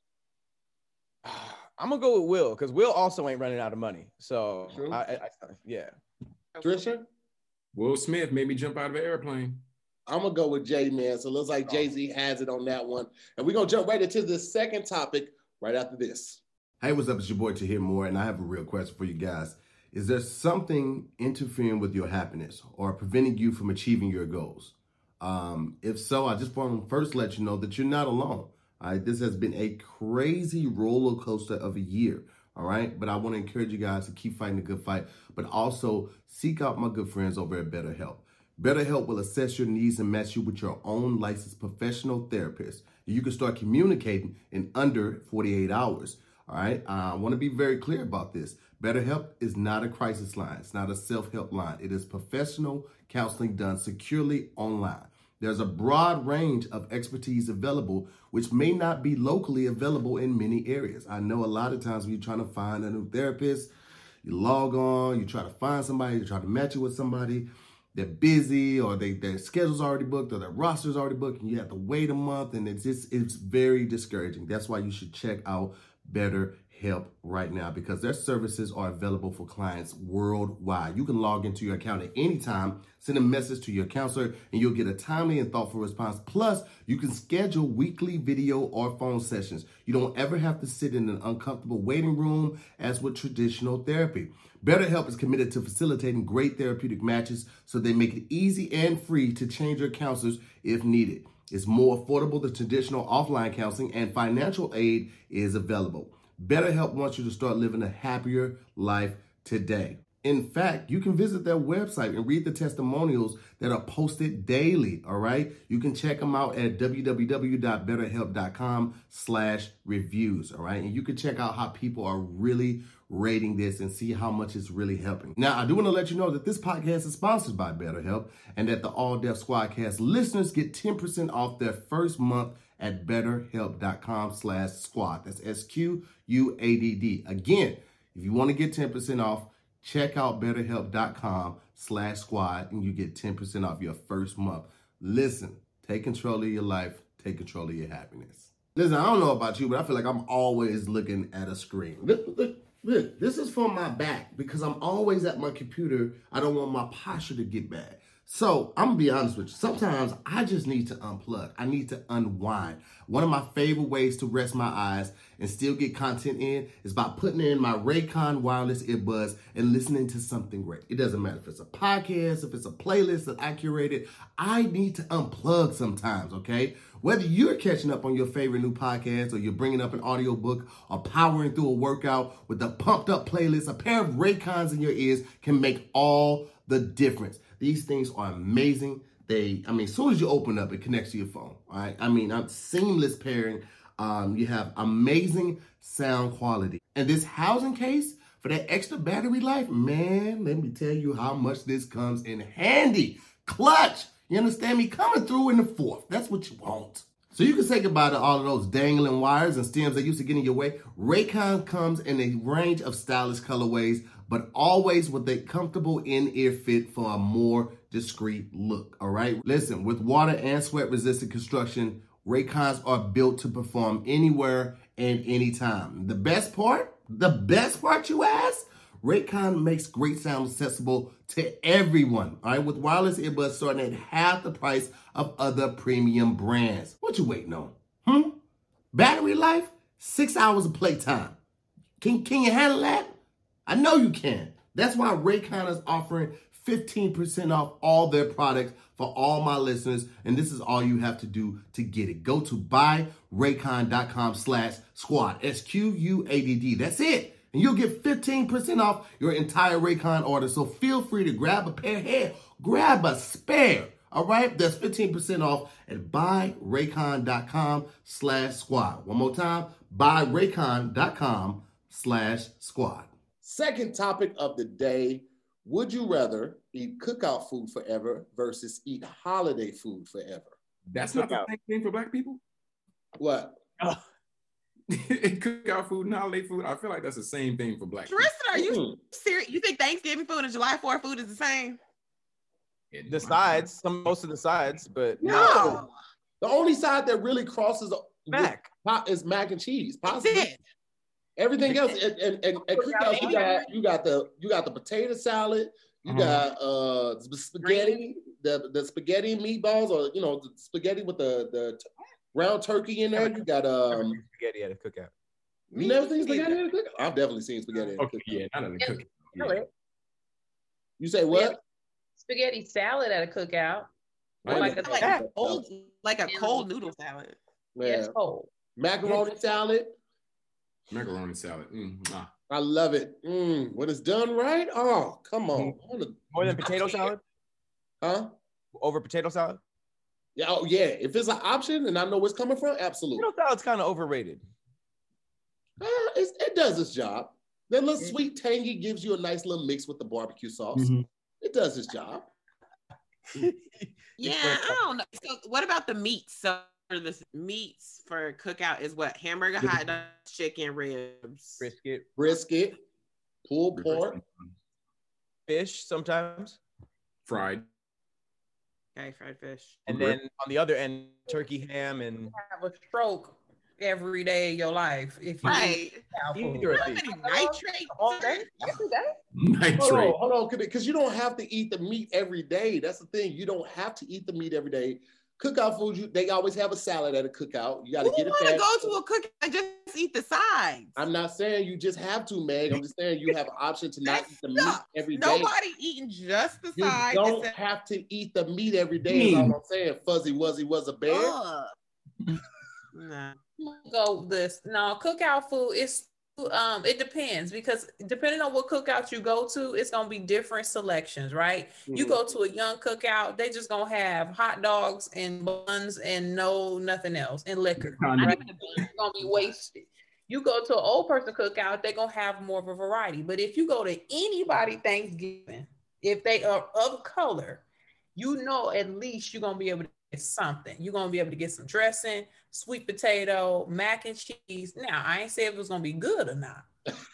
I'm gonna go with Will because Will also ain't running out of money. So yeah. Trisha? Will Smith made me jump out of an airplane. I'm gonna go with Jay, man. So it looks like Jay-Z has it on that one. And we're gonna jump right into the second topic right after this. Hey, what's up? It's your boy Tahir Moore, and I have a real question for you guys. Is there something interfering with your happiness or preventing you from achieving your goals? If so, I just want to first let you know that you're not alone. All right, this has been a crazy roller coaster of a year. All right, but I want to encourage you guys to keep fighting the good fight, but also seek out my good friends over at BetterHelp. BetterHelp will assess your needs and match you with your own licensed professional therapist. You can start communicating in under 48 hours. All right, I want to be very clear about this. BetterHelp is not a crisis line. It's not a self-help line. It is professional counseling done securely online. There's a broad range of expertise available, which may not be locally available in many areas. I know a lot of times when you're trying to find a new therapist, you log on, you try to find somebody, you try to match it with somebody, they're busy or their schedule's already booked or their roster's already booked and you have to wait a month, and it's very discouraging. That's why you should check out BetterHelp right now, because their services are available for clients worldwide. You can log into your account at any time, send a message to your counselor, and you'll get a timely and thoughtful response. Plus, you can schedule weekly video or phone sessions. You don't ever have to sit in an uncomfortable waiting room as with traditional therapy. BetterHelp is committed to facilitating great therapeutic matches so they make it easy and free to change your counselors if needed. It's more affordable than traditional offline counseling, and financial aid is available. BetterHelp wants you to start living a happier life today. In fact, you can visit their website and read the testimonials that are posted daily, all right? You can check them out at www.betterhelp.com/reviews, all right? And you can check out how people are really rating this and see how much it's really helping. Now, I do want to let you know that this podcast is sponsored by BetterHelp and that the All Def Squadcast listeners get 10% off their first month at betterhelp.com/squad. That's SQUADD. Again, if you want to get 10% off, check out betterhelp.com/squad and you get 10% off your first month. Listen, take control of your life, take control of your happiness. Listen, I don't know about you, but I feel like I'm always looking at a screen. Look, this is for my back because I'm always at my computer. I don't want my posture to get bad. So I'm gonna be honest with you. Sometimes I just need to unplug. I need to unwind. One of my favorite ways to rest my eyes and still get content in is by putting in my Raycon wireless earbuds and listening to something great. It doesn't matter if it's a podcast, if it's a playlist that I curated. I need to unplug sometimes, okay? Whether you're catching up on your favorite new podcast or you're bringing up an audiobook or powering through a workout with a pumped up playlist, a pair of Raycons in your ears can make all the difference. These things are amazing. As soon as you open up, it connects to your phone, all right? I'm seamless pairing. You have amazing sound quality. And this housing case, for that extra battery life, man, let me tell you how much this comes in handy. Clutch, you understand me? Coming through in the fourth. That's what you want. So you can say goodbye to all of those dangling wires and stems that used to get in your way. Raycon comes in a range of stylish colorways, but always with a comfortable in-ear fit for a more discreet look, all right? Listen, with water and sweat-resistant construction, Raycons are built to perform anywhere and anytime. The best part you ask? Raycon makes great sound accessible to everyone, all right? With wireless earbuds starting at half the price of other premium brands. What you waiting on? Battery life? 6 hours of playtime. Can you handle that? I know you can. That's why Raycon is offering 15% off all their products for all my listeners, and this is all you have to do to get it. Go to buyraycon.com/squad, SQUADD. That's it. And you'll get 15% off your entire Raycon order. So feel free to grab a pair. Hey, grab a spare. All right? That's 15% off at buyraycon.com/squad. One more time, buyraycon.com/squad. Second topic of the day. Would you rather eat cookout food forever versus eat holiday food forever? That's not the same thing for Black people? What? Cookout food and holiday food, I feel like that's the same thing for Black people. Tristan, are you serious? You think Thanksgiving food and July 4th food is the same? The sides, most of the sides, but no. The only side that really crosses mac is mac and cheese. Possibly. Everything else, and cookouts, you got the potato salad, you got spaghetti, the spaghetti meatballs, or the spaghetti with the round turkey in there. You got spaghetti at a cookout. You never seen spaghetti at a cookout? I've definitely seen spaghetti at a cookout. Yeah, not at a cookout. Yeah. You say what? Spaghetti salad at a cookout. Like a cold noodle salad. Yeah. Yes, cold. Macaroni salad. Macaroni salad. I love it. When it's done right, oh, come on. More than potato salad? Huh? Over potato salad? Yeah, oh yeah. If it's an option and I know where it's coming from, absolutely. Potato salad's kind of overrated. It does its job. That little sweet tangy gives you a nice little mix with the barbecue sauce. It does its job. Yeah, I don't know. So what about the meats? So the meats for cookout is what? Hamburger, hot dog, chicken, ribs, brisket, pulled pork, fish sometimes, fried. Okay, fried fish. And then on the other end, turkey, ham, and have a stroke every day of your life if you nitrate. Hold on, because you don't have to eat the meat every day. That's the thing. You don't have to eat the meat every day. Cookout food, they always have a salad at a cookout. You got to get it. Who want to go to a cookout and just eat the sides? I'm not saying you just have to, Meg. I'm just saying you have an option to not eat the meat every day. Nobody eating just the sides. You don't have to eat the meat every day. Is all I'm saying. Fuzzy Wuzzy was a bear. Nah. Go this. No, cookout food is it depends, because depending on what cookout you go to, it's gonna be different selections, right? Mm-hmm. You go to a young cookout, they just gonna have hot dogs and buns and nothing else, and liquor. Right? It's gonna be wasted. You go to an old person cookout, they're gonna have more of a variety. But if you go to anybody Thanksgiving, if they are of color, you know at least you're gonna be able to get something. You're gonna be able to get some dressing, sweet potato, mac and cheese. Now, I ain't say if it was gonna be good or not.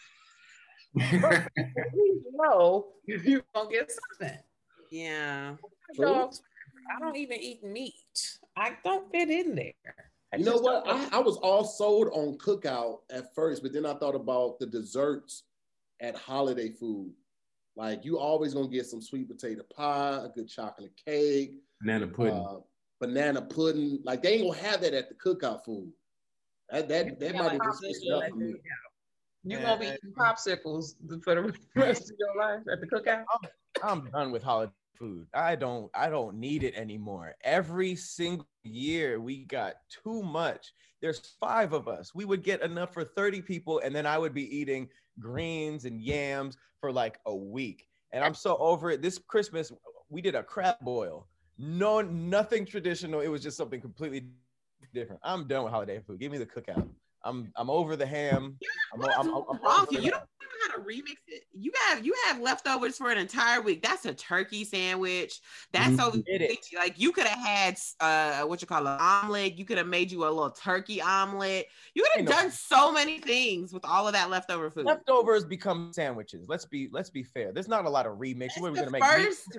You know you're gonna get something. Yeah. Dogs, I don't even eat meat. I don't fit in there. You know what? I was all sold on cookout at first, but then I thought about the desserts at holiday food. Like, you always gonna get some sweet potato pie, a good chocolate cake, banana pudding. Like, they ain't gonna have that at the cookout food. That might have just switched up for me. You're gonna be eating popsicles for the rest of your life at the cookout. I'm done with holiday food. I don't need it anymore. Every single year we got too much. There's 5 of us. We would get enough for 30 people, and then I would be eating greens and yams for like a week. And I'm so over it. This Christmas we did a crab boil. No, nothing traditional. It was just something completely different. I'm done with holiday food. Give me the cookout. I'm over the ham. I'm wrong. You don't even know how to remix it. You have leftovers for an entire week. That's a turkey sandwich. That's so like you could have had an omelet. You could have made you a little turkey omelet. You could have done so many things with all of that leftover food. Leftovers become sandwiches. Let's be fair. There's not a lot of remix. What are we gonna make?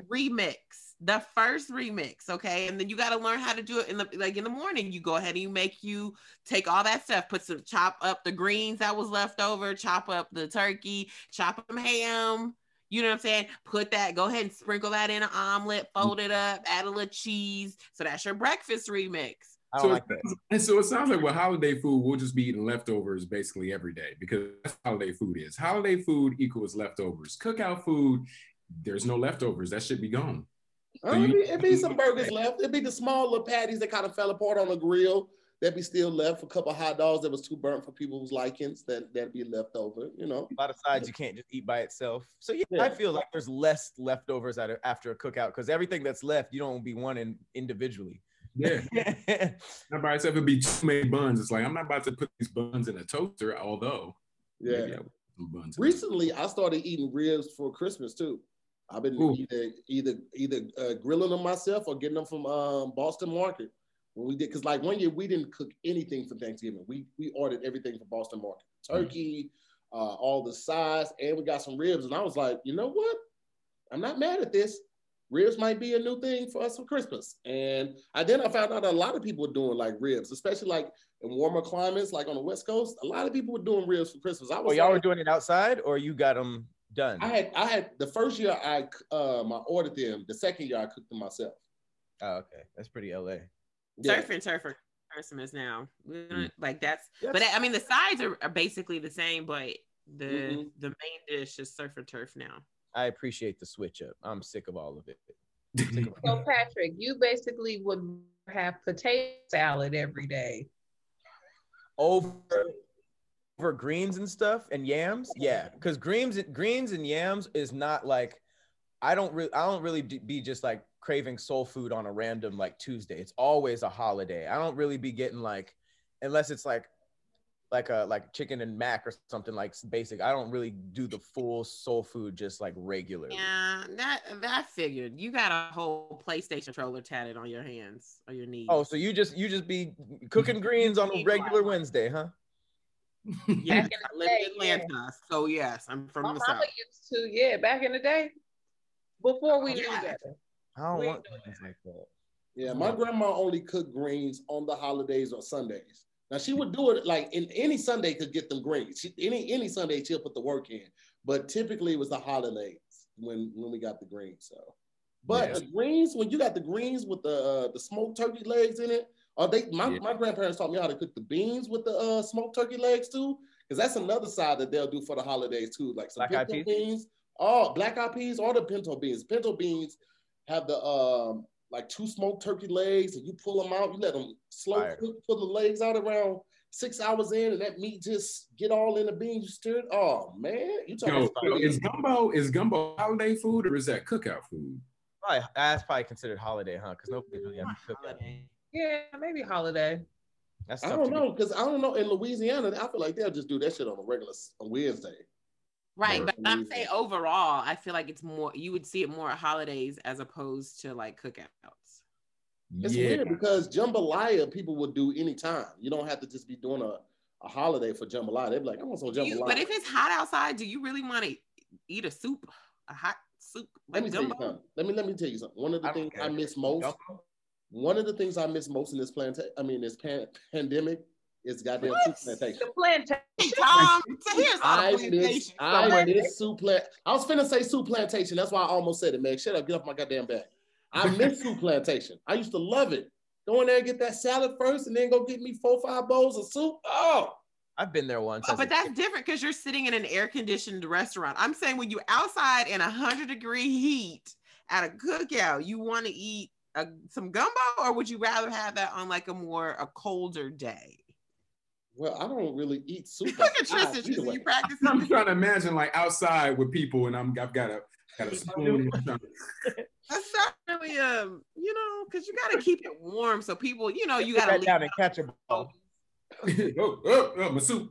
The first remix, okay, and then you got to learn how to do it in the morning. You go ahead and you take all that stuff, chop up the greens that was left over, chop up the turkey, chop up ham. You know what I'm saying? Go ahead and sprinkle that in an omelet, fold it up, add a little cheese. So that's your breakfast remix. I don't like that. And so it sounds like with holiday food, we'll just be eating leftovers basically every day, because that's what holiday food is. Holiday food equals leftovers. Cookout food, there's no leftovers. That should be gone. It'd be some burgers left. It'd be the small little patties that kind of fell apart on the grill. That'd be still left. A couple of hot dogs that was too burnt for people's likings. That'd be left over. You know, a lot of sides you can't just eat by itself. So yeah. I feel like there's less leftovers after a cookout, because everything that's left you don't be wanting individually. Yeah, not by itself. It'd be too many buns. It's like, I'm not about to put these buns in a toaster. Although, buns. Recently, I started eating ribs for Christmas too. I've been either grilling them myself or getting them from Boston Market. When we did, because like one year we didn't cook anything for Thanksgiving. We ordered everything from Boston Market, turkey, all the sides, and we got some ribs. And I was like, you know what? I'm not mad at this. Ribs might be a new thing for us for Christmas. And then I found out a lot of people were doing like ribs, especially like in warmer climates, like on the West Coast. A lot of people were doing ribs for Christmas. Y'all were doing it outside, or you got them done? I had the first year I ordered them. The second year I cooked them myself. Oh, okay, that's pretty LA. Surfer Christmas now, like that's. But I mean, the sides are basically the same, but the main dish is surf and turf now. I appreciate the switch up. I'm sick of all of it. So Patrick, you basically would have potato salad every day over greens and stuff and yams. Yeah, because greens and yams is not like, I don't really be just like craving soul food on a random like Tuesday. It's always a holiday. I don't really be getting like, unless it's like chicken and mac or something like basic. I don't really do the full soul food just like regularly. Yeah, that figured. You got a whole PlayStation controller tatted on your hands or your knees. Oh, so you just be cooking greens on a regular Wednesday, huh? Yeah, I live in Atlanta, so yes, I'm from the South. Used to, back in the day, before we knew better. I don't want things like that. Yeah, my grandma only cooked greens on the holidays or Sundays. Now she would do it like in any Sunday could get them greens. Any Sunday she'll put the work in, but typically it was the holidays when we got the greens. So But the greens, when you got the greens with the smoked turkey legs in it, my grandparents taught me how to cook the beans with the smoked turkey legs too, because that's another side that they'll do for the holidays too, like some pinto beans, black-eyed peas, or the pinto beans. Pinto beans have the like 2 smoked turkey legs, and you pull them out, you let them slow cook, pull the legs out around 6 hours in, and that meat just get all in the beans. You stir it. Oh man, you talking? Is gumbo holiday food or is that cookout food? That's probably considered holiday, huh? Because nobody's really having cookout. Yeah, maybe holiday. That's I don't know, because I don't know. In Louisiana, I feel like they'll just do that shit on Wednesday. Right, but I'm saying overall, I feel like it's more. You would see it more at holidays as opposed to like cookouts. It's weird because jambalaya people would do anytime. You don't have to just be doing a holiday for jambalaya. They'd be like, I want some jambalaya. But if it's hot outside, do you really want to eat a soup, a hot soup? Like let me tell you something. Let me tell you something. One of the things I miss most. One of the things I miss most in this pandemic is goddamn soup plantation. The plantation. I miss soup plantation. I was finna say soup plantation. That's why I almost said it, man. Shut up, get off my goddamn back. I miss soup plantation. I used to love it. Go in there and get that salad first, and then go get me 4 or 5 bowls of soup. Oh, I've been there once. But that's different because you're sitting in an air-conditioned restaurant. I'm saying when you're outside in 100-degree heat at a cookout, you want to eat some gumbo, or would you rather have that on like a colder day? Well, I don't really eat soup. Look at Tristan. You practice. I'm trying to imagine like outside with people, and I've got a spoon. That's not really because you got to keep it warm so people, you got to leave down and catch a ball. My soup.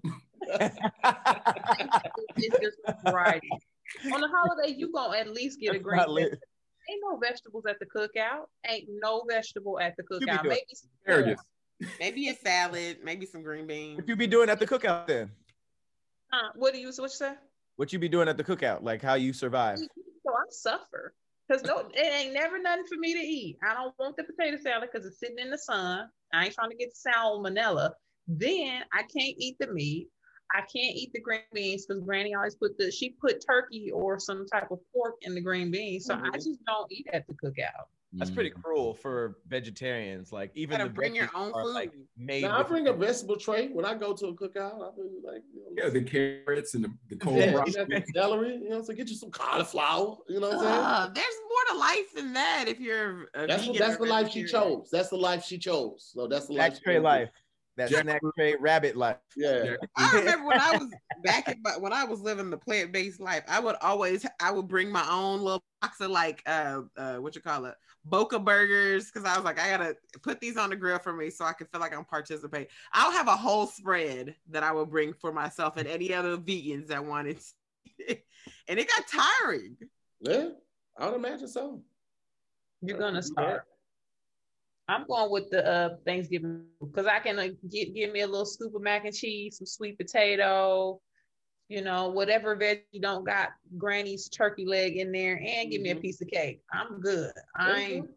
It's just variety. On the holiday, you gonna at least get a green. Ain't no vegetables at the cookout. Ain't no vegetable at the cookout. Maybe a salad, maybe some green beans. What you be doing at the cookout then? What you say? What you be doing at the cookout? Like how you survive? So I suffer because it ain't never nothing for me to eat. I don't want the potato salad because it's sitting in the sun. I ain't trying to get salmonella. Then I can't eat the meat. I can't eat the green beans because Granny always she put turkey or some type of pork in the green beans. So I just don't eat at the cookout. That's pretty cruel for vegetarians. Like even the bring your own food. Like made. I bring a vegetable tray when I go to a cookout. I bring like the carrots and the cold celery. So get you some cauliflower. You know what I'm saying? There's more to life than that. If you're that's the life she chose. That's the life she chose. So that's the life. Tray life. That snack tray rabbit life. Yeah. I remember when I was when I was living the plant-based life, I would bring my own little box of like Boca burgers, because I was like, I gotta put these on the grill for me so I can feel like I'm participating. I'll have a whole spread that I would bring for myself and any other vegans that wanted it. And it got tiring. Yeah, I would imagine so. You're gonna start. I'm going with the Thanksgiving because I can give me a little scoop of mac and cheese, some sweet potato, whatever veg you don't got, Granny's turkey leg in there, and give me a piece of cake. I'm good. I'm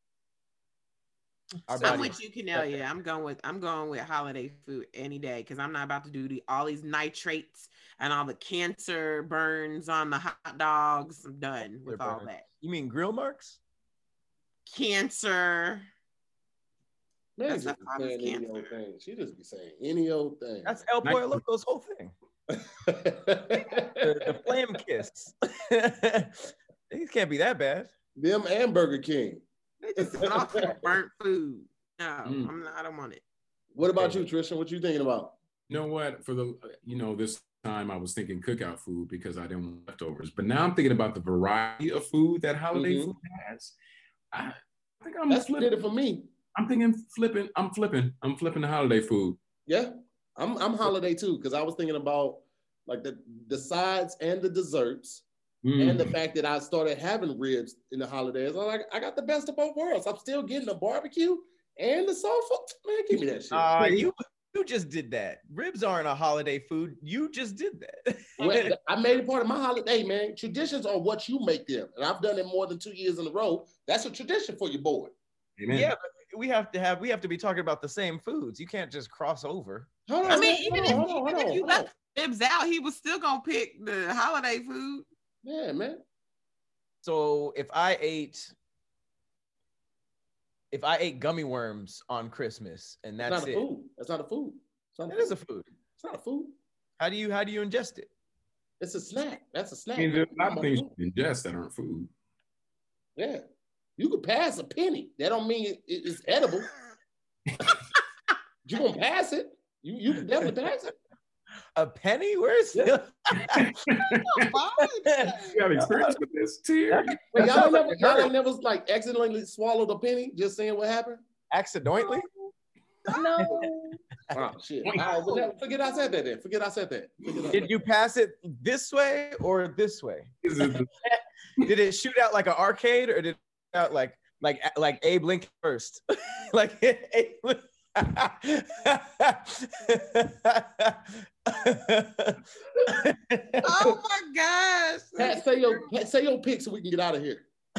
with you, Canelia. I'm going with holiday food any day because I'm not about to do all these nitrates and all the cancer burns on the hot dogs. I'm done with all that. You mean grill marks? Cancer. Man, just saying any old thing. She just be saying any old thing. That's El Pollo Loco's whole thing. the flame kiss. These can't be that bad. Them and Burger King. They just offer burnt food. No, I don't want it. What about you, Tristan? What you thinking about? You know what? For the this time I was thinking cookout food because I didn't want leftovers. But now I'm thinking about the variety of food that holiday food has. I think that's what did it for me. I'm thinking flipping. I'm flipping the holiday food. Yeah, I'm holiday too because I was thinking about like the sides and the desserts and the fact that I started having ribs in the holidays. I'm like, I got the best of both worlds. I'm still getting the barbecue and the soul food. Man, give me that shit. You just did that. Ribs aren't a holiday food. You just did that. Well, I made it part of my holiday, man. Traditions are what you make them, and I've done it more than 2 years in a row. That's a tradition for your boy. Amen. Yeah, but we have to be talking about the same foods. You can't just cross over. Hold on, even if you left ribs out, he was still gonna pick the holiday food. Yeah, man. So if I ate if I ate gummy worms on Christmas and that's not a food. That's not a food. It is a food. It's not a food. How do you ingest it? It's a snack. That's a snack. I mean, there's a lot of things you ingest that aren't food. Yeah. You could pass a penny. That don't mean it's edible. You're gonna pass it. You can definitely pass it. A penny? Where's you have experience with this too? Wait, y'all never like accidentally swallowed a penny? Just saying what happened? Accidentally? No. Oh shit! Forget I said that. Then forget I said that. Did you pass it this way or this way? Did it shoot out like an arcade, or did it out like Abe Lincoln first? Like Abe Lincoln. Oh my gosh! Pat, say your pick so we can get out of here.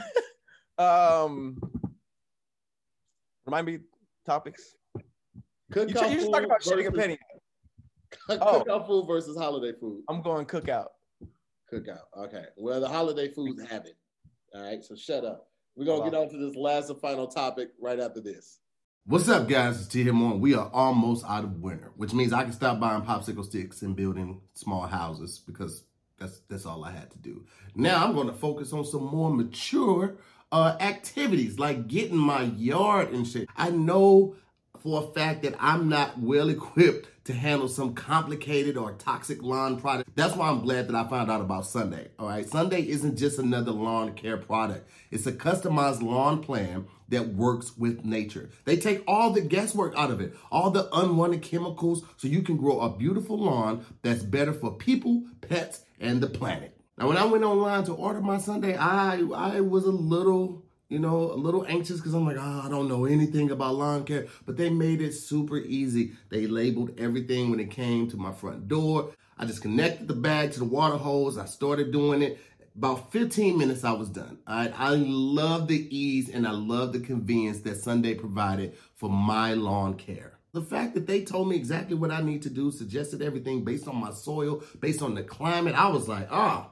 Remind me topics. You just talking about shitting a penny. Cookout food versus holiday food. I'm going cookout. Cookout. Okay. Well, the holiday foods have it. All right. So shut up. We're gonna get on to this last and final topic right after this. What's up, guys? It's T here Morning. We are almost out of winter, which means I can stop buying popsicle sticks and building small houses because that's all I had to do. Now I'm going to focus on some more mature activities like getting my yard in shape. I know for a fact that I'm not well equipped to handle some complicated or toxic lawn product. That's why I'm glad that I found out about Sunday. All right, Sunday isn't just another lawn care product. It's a customized lawn plan that works with nature. They take all the guesswork out of it, all the unwanted chemicals, so you can grow a beautiful lawn that's better for people, pets, and the planet. Now, when I went online to order my Sunday, I was a little anxious because I'm like, I don't know anything about lawn care, but they made it super easy. They labeled everything when it came to my front door. I just connected the bag to the water hose. I started doing it. About 15 minutes, I was done. I love the ease and I love the convenience that Sunday provided for my lawn care. The fact that they told me exactly what I need to do, suggested everything based on my soil, based on the climate, I was like,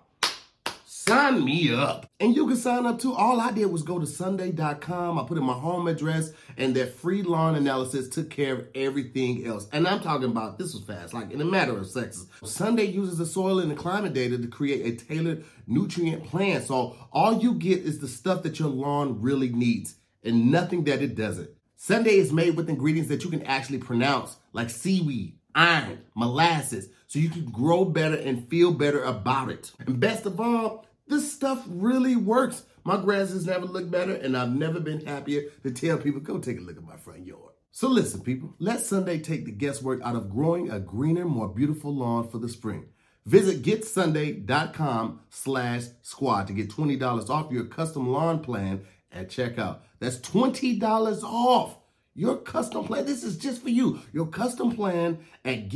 sign me up. And you can sign up too. All I did was go to Sunday.com. I put in my home address and that free lawn analysis took care of everything else. And I'm talking about, this was fast, like in a matter of seconds. Sunday uses the soil and the climate data to create a tailored nutrient plan. So all you get is the stuff that your lawn really needs and nothing that it doesn't. Sunday is made with ingredients that you can actually pronounce, like seaweed, iron, molasses, so you can grow better and feel better about it. And best of all, this stuff really works. My grass has never looked better, and I've never been happier to tell people, go take a look at my front yard. So listen, people, let Sunday take the guesswork out of growing a greener, more beautiful lawn for the spring. Visit getsunday.com/squad to get $20 off your custom lawn plan at checkout. That's $20 off your custom plan. This is just for you. Your custom plan at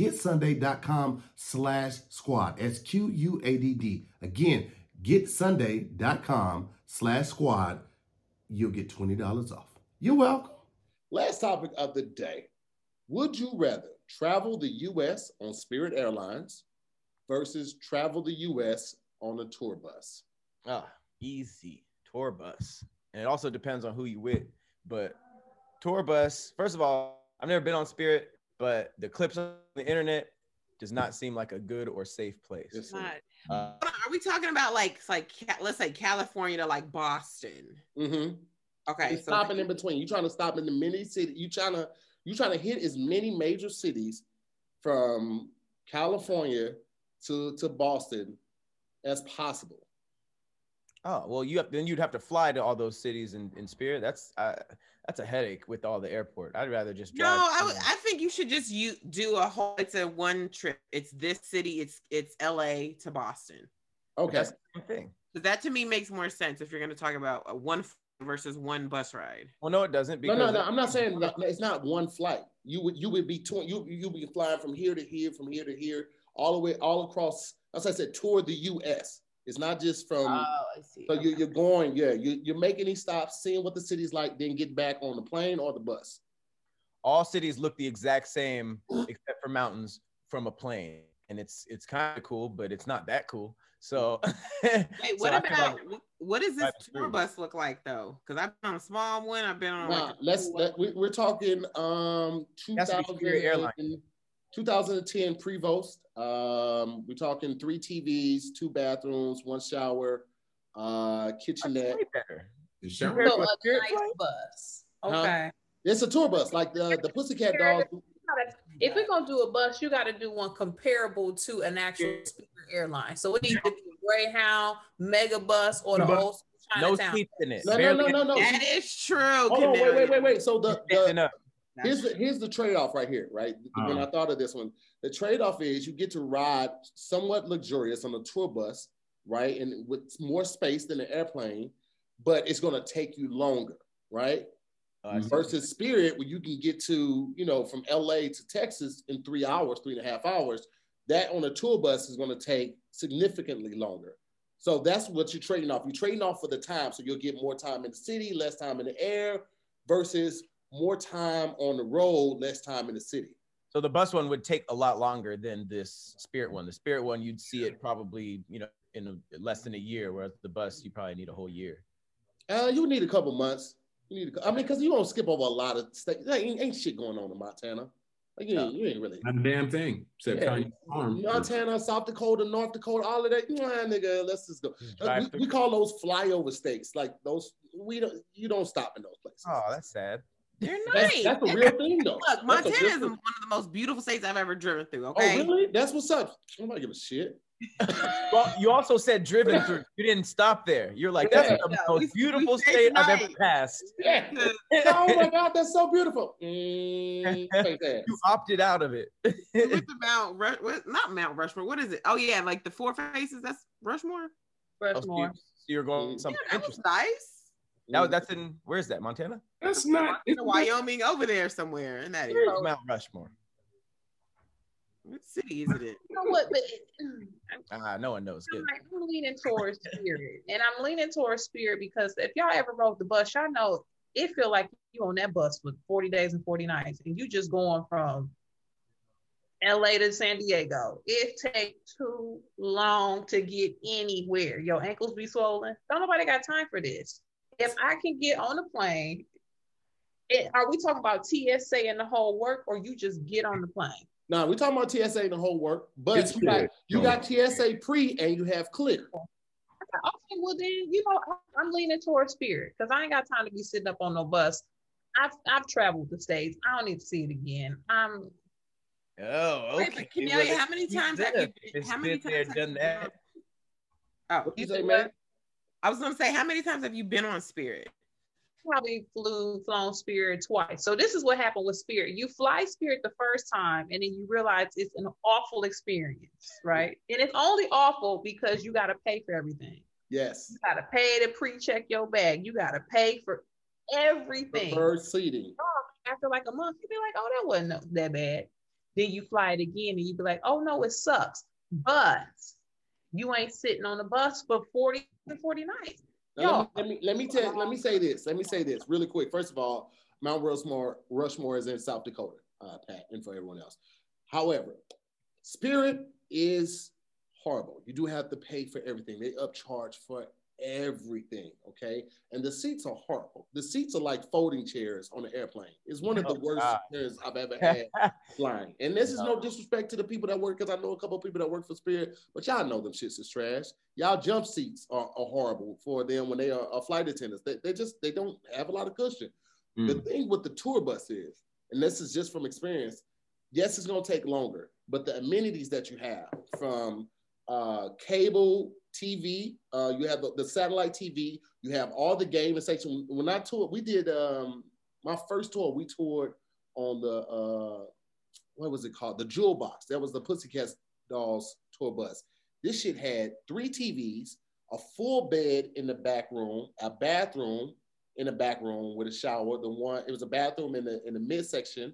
getsunday.com/squad. SQUADD. Again, getsunday.com/squad. You'll get $20 off. You're welcome. Last topic of the day. Would you rather travel the U.S. on Spirit Airlines versus travel the U.S. on a tour bus? Easy. Tour bus. And it also depends on who you with. But tour bus, first of all, I've never been on Spirit, but the clips on the internet does not seem like a good or safe place. It's not. Are we talking about like let's say California to like Boston? Mm-hmm. Okay. So stopping in between. You're trying to stop in the many cities. You're trying to hit as many major cities from California to Boston as possible. Oh, well, you'd have to fly to all those cities in Spirit. That's a headache with all the airport. I'd rather just drive. No, I think you should just do a whole. It's a one trip. It's this city. It's LA to Boston. Okay, that's the same thing. So that to me makes more sense if you're going to talk about a one versus one bus ride. Well, no, it doesn't. Because no. I'm not saying it's not one flight. You would be you'd be flying from here to here, from here to here, all across. As I said, toward the U.S. It's not just from. Oh, I see. So okay. You're going, you're making these stops, seeing what the city's like, then get back on the plane or the bus. All cities look the exact same except for mountains from a plane. and it's kind of cool, but it's not that cool. So, wait, what does this tour bus look like though? Because I've been on a small one. I've been on. We're talking 2010 Prevost. We're talking 3 TVs, 2 bathrooms, 1 shower, kitchenette. So a nice bus. Okay. It's a tour bus, like the Pussycat Dolls. If we're gonna do a bus, you got to do one comparable to an actual Spirit airline. So it needs to be a Greyhound, Mega Bus, or the old Chinatown. No seats in it. No. That is true. Hold on, wait. So here's the trade-off right here, right? When I thought of this one, the trade-off is you get to ride somewhat luxurious on a tour bus, right, and with more space than an airplane, but it's going to take you longer, right? Versus Spirit, where you can get to, from LA to Texas in 3.5 hours, that on a tour bus is going to take significantly longer. So that's what you're trading off. You're trading off for the time. So you'll get more time in the city, less time in the air, versus more time on the road, less time in the city. So the bus one would take a lot longer than this Spirit one. The Spirit one, you'd see it probably, in less than a year, whereas the bus, you probably need a whole year. You would need a couple months. Because you don't skip over a lot of states. There ain't shit going on in Montana. Like, you ain't really. Not a damn thing. Except Montana, South Dakota, North Dakota, all of that. Nigga, let's just go. We call those flyover states. Like those, you don't stop in those places. Oh, that's sad. They're nice. That's a real thing, though. Look, Montana is one of the most beautiful states I've ever driven through. Okay. Oh, really? That's what's up. Nobody give a shit. Well, you also said driven through. You didn't stop there. You're like, that's the most beautiful state I've ever passed. Yeah. Oh my God, that's so beautiful. You opted out of it. With the not Mount Rushmore. What is it? Oh yeah, like the 4 faces. That's Rushmore. Rushmore. So you're going something interesting. Nice. No, that's in, where's that? Montana? That's not. It's Wyoming, over there somewhere in that area. Mount Rushmore. What city is it in? You know what? No one knows. Good. I'm leaning towards Spirit. And I'm leaning towards Spirit because if y'all ever rode the bus, y'all know it feel like you on that bus for 40 days and 40 nights. And you just going from LA to San Diego. It takes too long to get anywhere. Your ankles be swollen. Don't nobody got time for this. If I can get on a plane, are we talking about TSA and the whole work, or you just get on the plane? No, we're talking about TSA and the whole work, but you got TSA pre and you have clear. Okay, well then, I'm leaning towards Spirit because I ain't got time to be sitting up on no bus. I've traveled the States. I don't need to see it again. Oh, okay. Wait, Camelia, how many times have you been? How many times have done that? Oh, what you say, man? I was gonna say, how many times have you been on Spirit? Probably flown Spirit twice. So this is what happened with Spirit. You fly Spirit the first time and then you realize it's an awful experience, right? And it's only awful because you got to pay for everything. Yes. You got to pay to pre-check your bag. You got to pay for everything. Preferred seating. After like a month, you'd be like, oh, that wasn't that bad. Then you fly it again and you'd be like, oh no, it sucks. But you ain't sitting on the bus for 40 nights. Now, let me say this really quick. First of all, Mount Rushmore is in South Dakota, Pat, and for everyone else. However, Spirit is horrible. You do have to pay for everything. They upcharge for everything, okay? And the seats are horrible. The seats are like folding chairs on an airplane. It's one of the worst chairs I've ever had flying. And this is no disrespect to the people that work, because I know a couple of people that work for Spirit, but y'all know them shits is trash. Y'all jump seats are horrible for them when they are flight attendants. They don't have a lot of cushion. The thing with the tour bus is, and this is just from experience, yes, it's gonna take longer, but the amenities that you have from cable TV, you have the satellite TV, you have all the gaming section. When I toured, we did my first tour, we toured on the what was it called? The Jewel Box. That was the Pussycat Dolls tour bus. This shit had 3 TVs, a full bed in the back room, a bathroom in the back room with a shower. It was a bathroom in the midsection.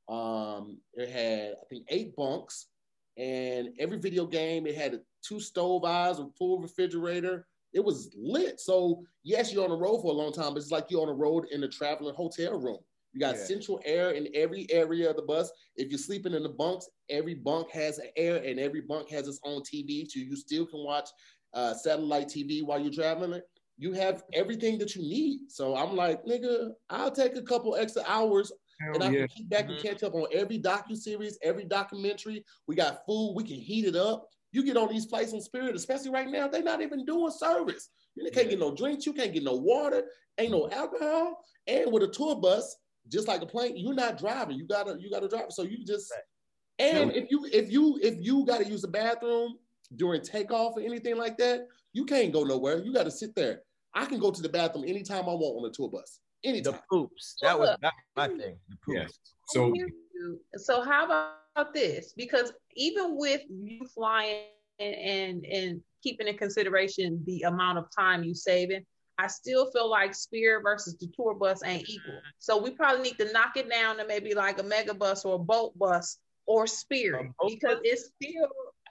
It had, I think, 8 bunks, and every video game, it had 2 stove eyes, a full refrigerator. It was lit. So yes, you're on the road for a long time, but it's like you're on the road in a traveling hotel room. You got central air in every area of the bus. If you're sleeping in the bunks, every bunk has air and every bunk has its own TV. So you still can watch satellite TV while you're traveling. You have everything that you need. So I'm like, nigga, I'll take a couple extra hours and I can keep back and catch up on every docuseries, every documentary. We got food. We can heat it up. You get on these flights on Spirit, especially right now, they're not even doing service. You can't get no drinks. You can't get no water. Ain't no alcohol. And with a tour bus, just like a plane, you're not driving. You gotta drive. So you just and if you gotta use the bathroom during takeoff or anything like that, you can't go nowhere. You gotta sit there. I can go to the bathroom anytime I want on a tour bus. Anytime. The poops. That was not my thing. The poops. Yeah. So how about this? Because even with you flying and keeping in consideration the amount of time you saving, I still feel like Spirit versus the tour bus ain't equal. So we probably need to knock it down to maybe like a mega bus or a boat bus or Spirit because it's still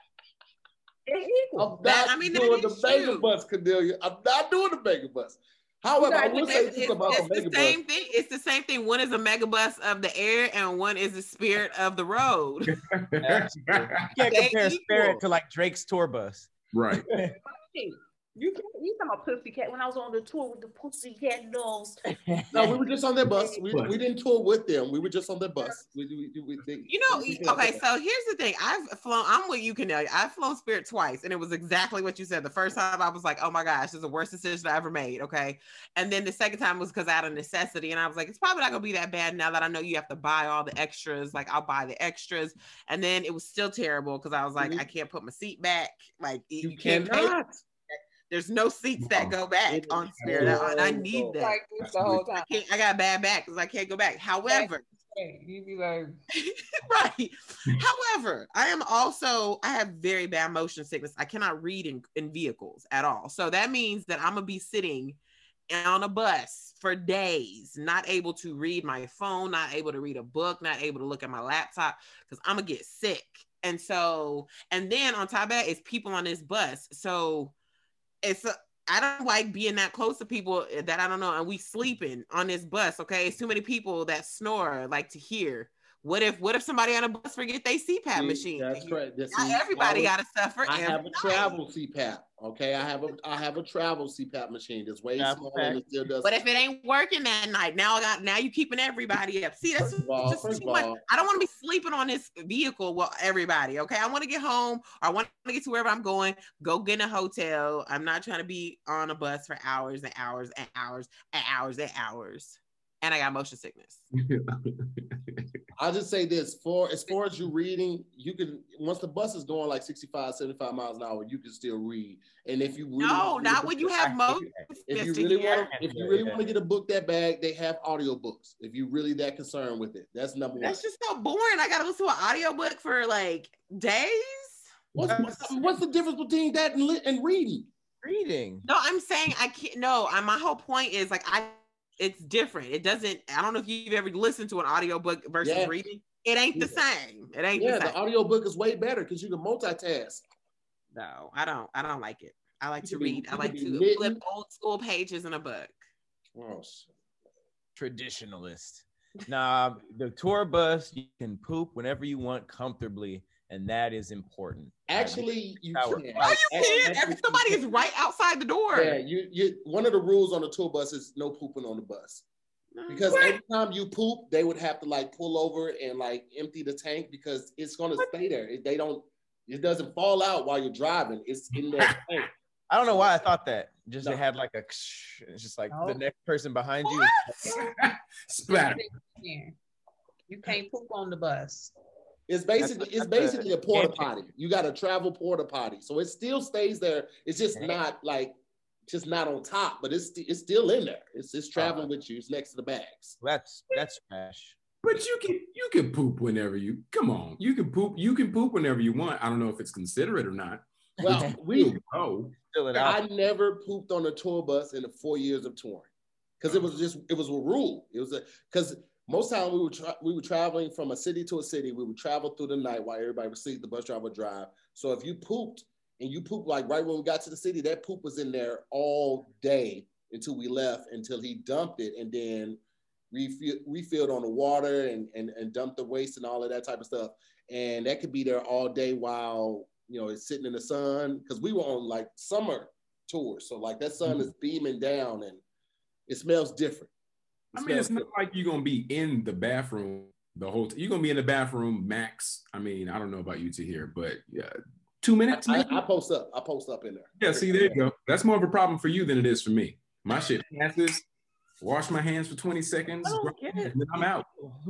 equal. I'm not doing the mega bus, Cornelia. I'm not doing the mega bus. However, I will say this about the mega bus. It's the same thing. One is a mega bus of the air and one is the Spirit of the road. You can't compare Spirit to like Drake's tour bus. Right. You talking about Pussycat when I was on the tour with the Pussycat Dolls. No, we were just on their bus. We didn't tour with them. We were just on their bus. Okay, so here's the thing. I'm with you, Cornelia. I've flown Spirit twice, and it was exactly what you said. The first time I was like, oh my gosh, this is the worst decision I ever made, okay? And then the second time was because out of necessity, and I was like, it's probably not going to be that bad now that I know you have to buy all the extras. Like, I'll buy the extras. And then it was still terrible because I was like, I can't put my seat back. Like, you can't pay. There's no seats that go back on Spirit. I need that. The whole time. I got bad back because I can't go back. However, you be like, right. However, I have very bad motion sickness. I cannot read in vehicles at all. So that means that I'm gonna be sitting on a bus for days, not able to read my phone, not able to read a book, not able to look at my laptop because I'm gonna get sick. And then on top of that, it's people on this bus. So I don't like being that close to people that I don't know, and we sleeping on this bus. Okay, it's too many people that snore like to hear. What if somebody on a bus forget they CPAP machine? That's right. Not everybody got to suffer. I have a travel CPAP. Okay, I have a travel CPAP machine that's way smaller and it still does. But if it ain't working that night, now you keeping everybody up. See, that's just too much. I don't want to be sleeping on this vehicle with everybody. Okay, I want to get home. Or I want to get to wherever I'm going. Go get in a hotel. I'm not trying to be on a bus for hours and hours and hours and hours and hours. And I got motion sickness. I'll just say this, as far as you reading, you can, once the bus is going like 65, 75 miles an hour, you can still read. And if you really not when you have motion. If you really want to get a book that bad, they have audiobooks. If you're really that concerned with it, that's number one. That's just so boring. I gotta listen to an audiobook for like days. What's the difference between that and reading? Reading. No, I'm saying I can't. No, my whole point is like it's different. It doesn't. I don't know if you've ever listened to an audiobook versus reading. It ain't the same. It ain't the same. The audiobook is way better because you can multitask. No, I don't like it. I like to read. I like to flip old school pages in a book. Oh, traditionalist. Nah, the tour bus, you can poop whenever you want comfortably, and that is important. Actually, you can. Oh, you can? Somebody is right outside the door. Yeah, you. One of the rules on the tour bus is no pooping on the bus. Because every time you poop, they would have to like pull over and like empty the tank because it's gonna stay there. It doesn't fall out while you're driving. It's in that tank. I don't know why I thought that. Just they had like it's just like the next person behind you. Splatter. You can't poop on the bus. It's basically a porta potty. You got a travel porta potty, so it still stays there. It's just not on top, but it's still in there. It's traveling with you. It's next to the bags. That's trash. But you can poop whenever you come on. You can poop whenever you want. I don't know if it's considerate or not. Well, I never pooped on a tour bus in the 4 years of touring because it was a rule. It was because most time we were traveling from a city to a city. We would travel through the night while everybody was asleep. The bus driver would drive. So if you pooped and you pooped like right when we got to the city, that poop was in there all day until we left, until he dumped it, and then refilled on the water and dump the waste and all of that type of stuff. And that could be there all day while, you know, it's sitting in the sun. Because we were on like summer tours. So like that sun is beaming down and it smells different. It's not like you're going to be in the bathroom the whole time. You're going to be in the bathroom max. I mean, I don't know about you to here, but yeah, 2 minutes. I post up. I post up in there. Yeah, see, there you go. That's more of a problem for you than it is for me. My shit passes. Wash my hands for 20 seconds, and then I'm out.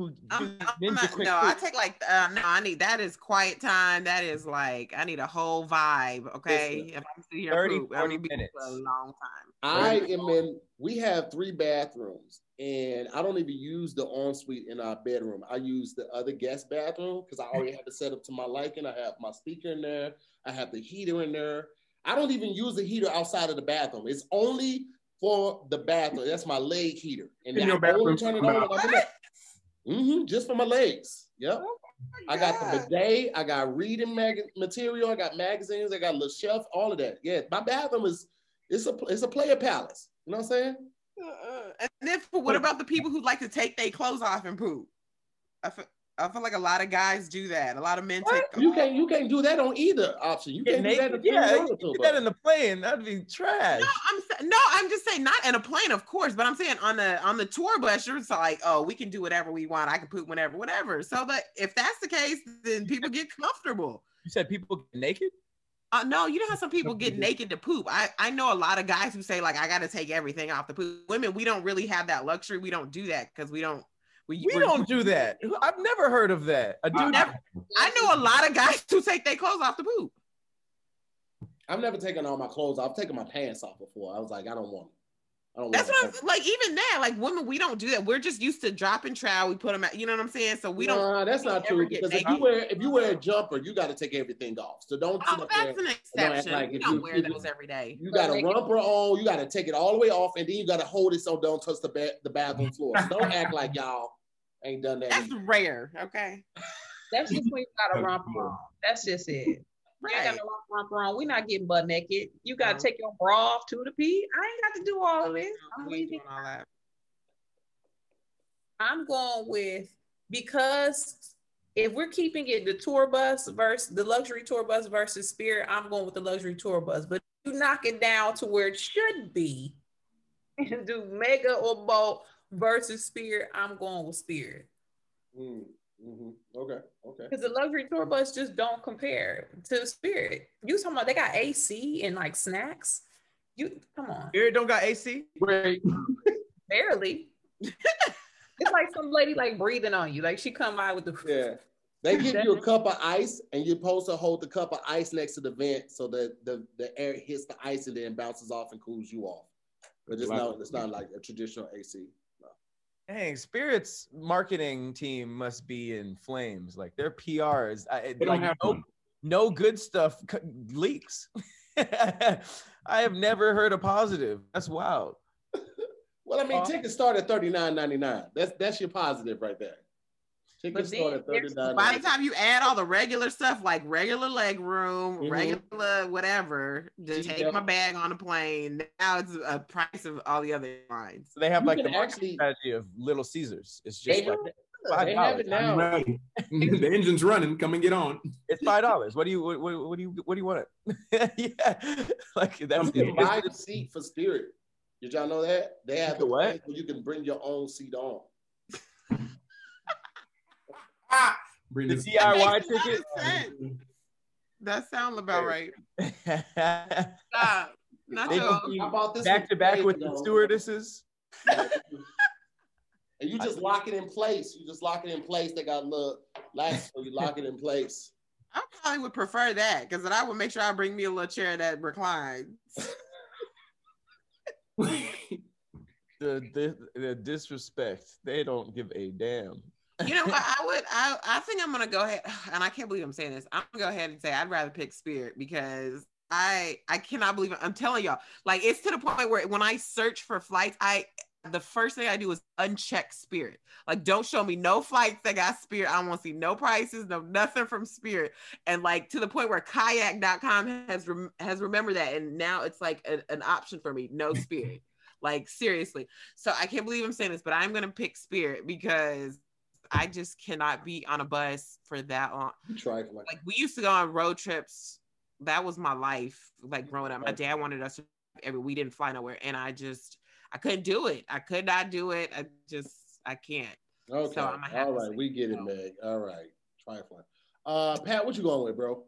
I take like, I need, that is quiet time. That is like, I need a whole vibe, okay? If I'm sitting here 40 minutes. For a long time. We have 3 bathrooms, and I don't even use the ensuite in our bedroom. I use the other guest bathroom because I already have it set up to my liking. I have my speaker in there. I have the heater in there. I don't even use the heater outside of the bathroom. It's only for the bathroom. That's my leg heater. And then I only turn it on. Just for my legs. Yep. Oh I got the bidet. I got reading material. I got magazines. I got a little shelf. All of that. Yeah, my bathroom it's a player palace. You know what I'm saying? And then what about the people who like to take their clothes off and poop? I feel like a lot of guys do that. A lot of men take. You can't do that on either option. You can't do that. You do that in the plane. That'd be trash. I'm just saying not in a plane, of course, but I'm saying on the tour bus, you're like, oh, we can do whatever we want. I can poop whenever, whatever. So that if that's the case, then people get comfortable. You said people get naked? No, you know how some people get naked to poop. I know a lot of guys who say like, I got to take everything off the poop. Women, we don't really have that luxury. We don't do that because we don't. We don't do that. I've never heard of that. I know a lot of guys who take their clothes off to poop. I've never taken all my clothes off. I've taken my pants off before. I was like, I don't want them. That's what I'm like. Even now, like women, we don't do that. We're just used to dropping trowel. We put them out. You know what I'm saying? So we don't. No, that's not true. Because if you wear a jumper, you got to take everything off. So don't. That's an exception. Like you don't wear those every day. You got a romper on. You got to take it all the way off, and then you got to hold it so don't touch the bathroom floor. So don't act like y'all ain't done that. That's rare. Okay. That's just when you got a romper on. That's just it. Right. You ain't got no romper on. We're not getting butt naked. You got to take your bra off to the pee. I ain't got to do all of this. I'm doing all that. I'm going with, because if we're keeping it the tour bus versus the luxury tour bus versus Spirit, I'm going with the luxury tour bus. But you knock it down to where it should be and do Mega or Bolt versus Spirit, I'm going with Spirit. Okay. Because the luxury tour bus just don't compare to Spirit. You talking about they got AC and like snacks? You come on. Spirit don't got AC? Wait. Barely. It's like some lady like breathing on you. Like she come by with the They give you a cup of ice and you're supposed to hold the cup of ice next to the vent so that the air hits the ice and then bounces off and cools you off. But it's not like a traditional AC. Dang, Spirit's marketing team must be in flames. Like their PRs, no good stuff leaks. I have never heard a positive. That's wild. Well, I mean, tickets start at $39.99. That's your positive right there. Tickets start at $39.99. By the time you add all the regular stuff like regular leg room, regular whatever, just take my bag on the plane. Now it's a price of all the other lines. So they have like the marketing strategy of Little Caesars. It's just they have it now. The engine's running. Come and get on. It's $5. What do you want? Yeah, like that's you can buy the seat for Spirit. Did y'all know that they have the what? Where you can bring your own seat on. The DIY ticket. That sounds about right. Back to back with the stewardesses. And you just lock it in place. They got a little latch, so you lock it in place. I probably would prefer that because then I would make sure I bring me a little chair that reclines. The disrespect. They don't give a damn. You know what? I think I'm gonna go ahead, and I can't believe I'm saying this. I'm gonna go ahead and say I'd rather pick Spirit because I cannot believe it. I'm telling y'all, like it's to the point where when I search for flights, the first thing I do is uncheck Spirit. Like, don't show me no flights that got Spirit. I don't want to see no prices, no nothing from Spirit. And like to the point where kayak.com has remembered that, and now it's like an option for me. No Spirit. Like, seriously. So I can't believe I'm saying this, but I'm going to pick Spirit because I just cannot be on a bus for that long. Like, we used to go on road trips. That was my life. Like, growing up, my dad wanted us to, we didn't fly nowhere. And I couldn't do it. I could not do it. I can't. Okay. So all right. We get it, Meg. All right. Trifling. Pat, what you going with, bro?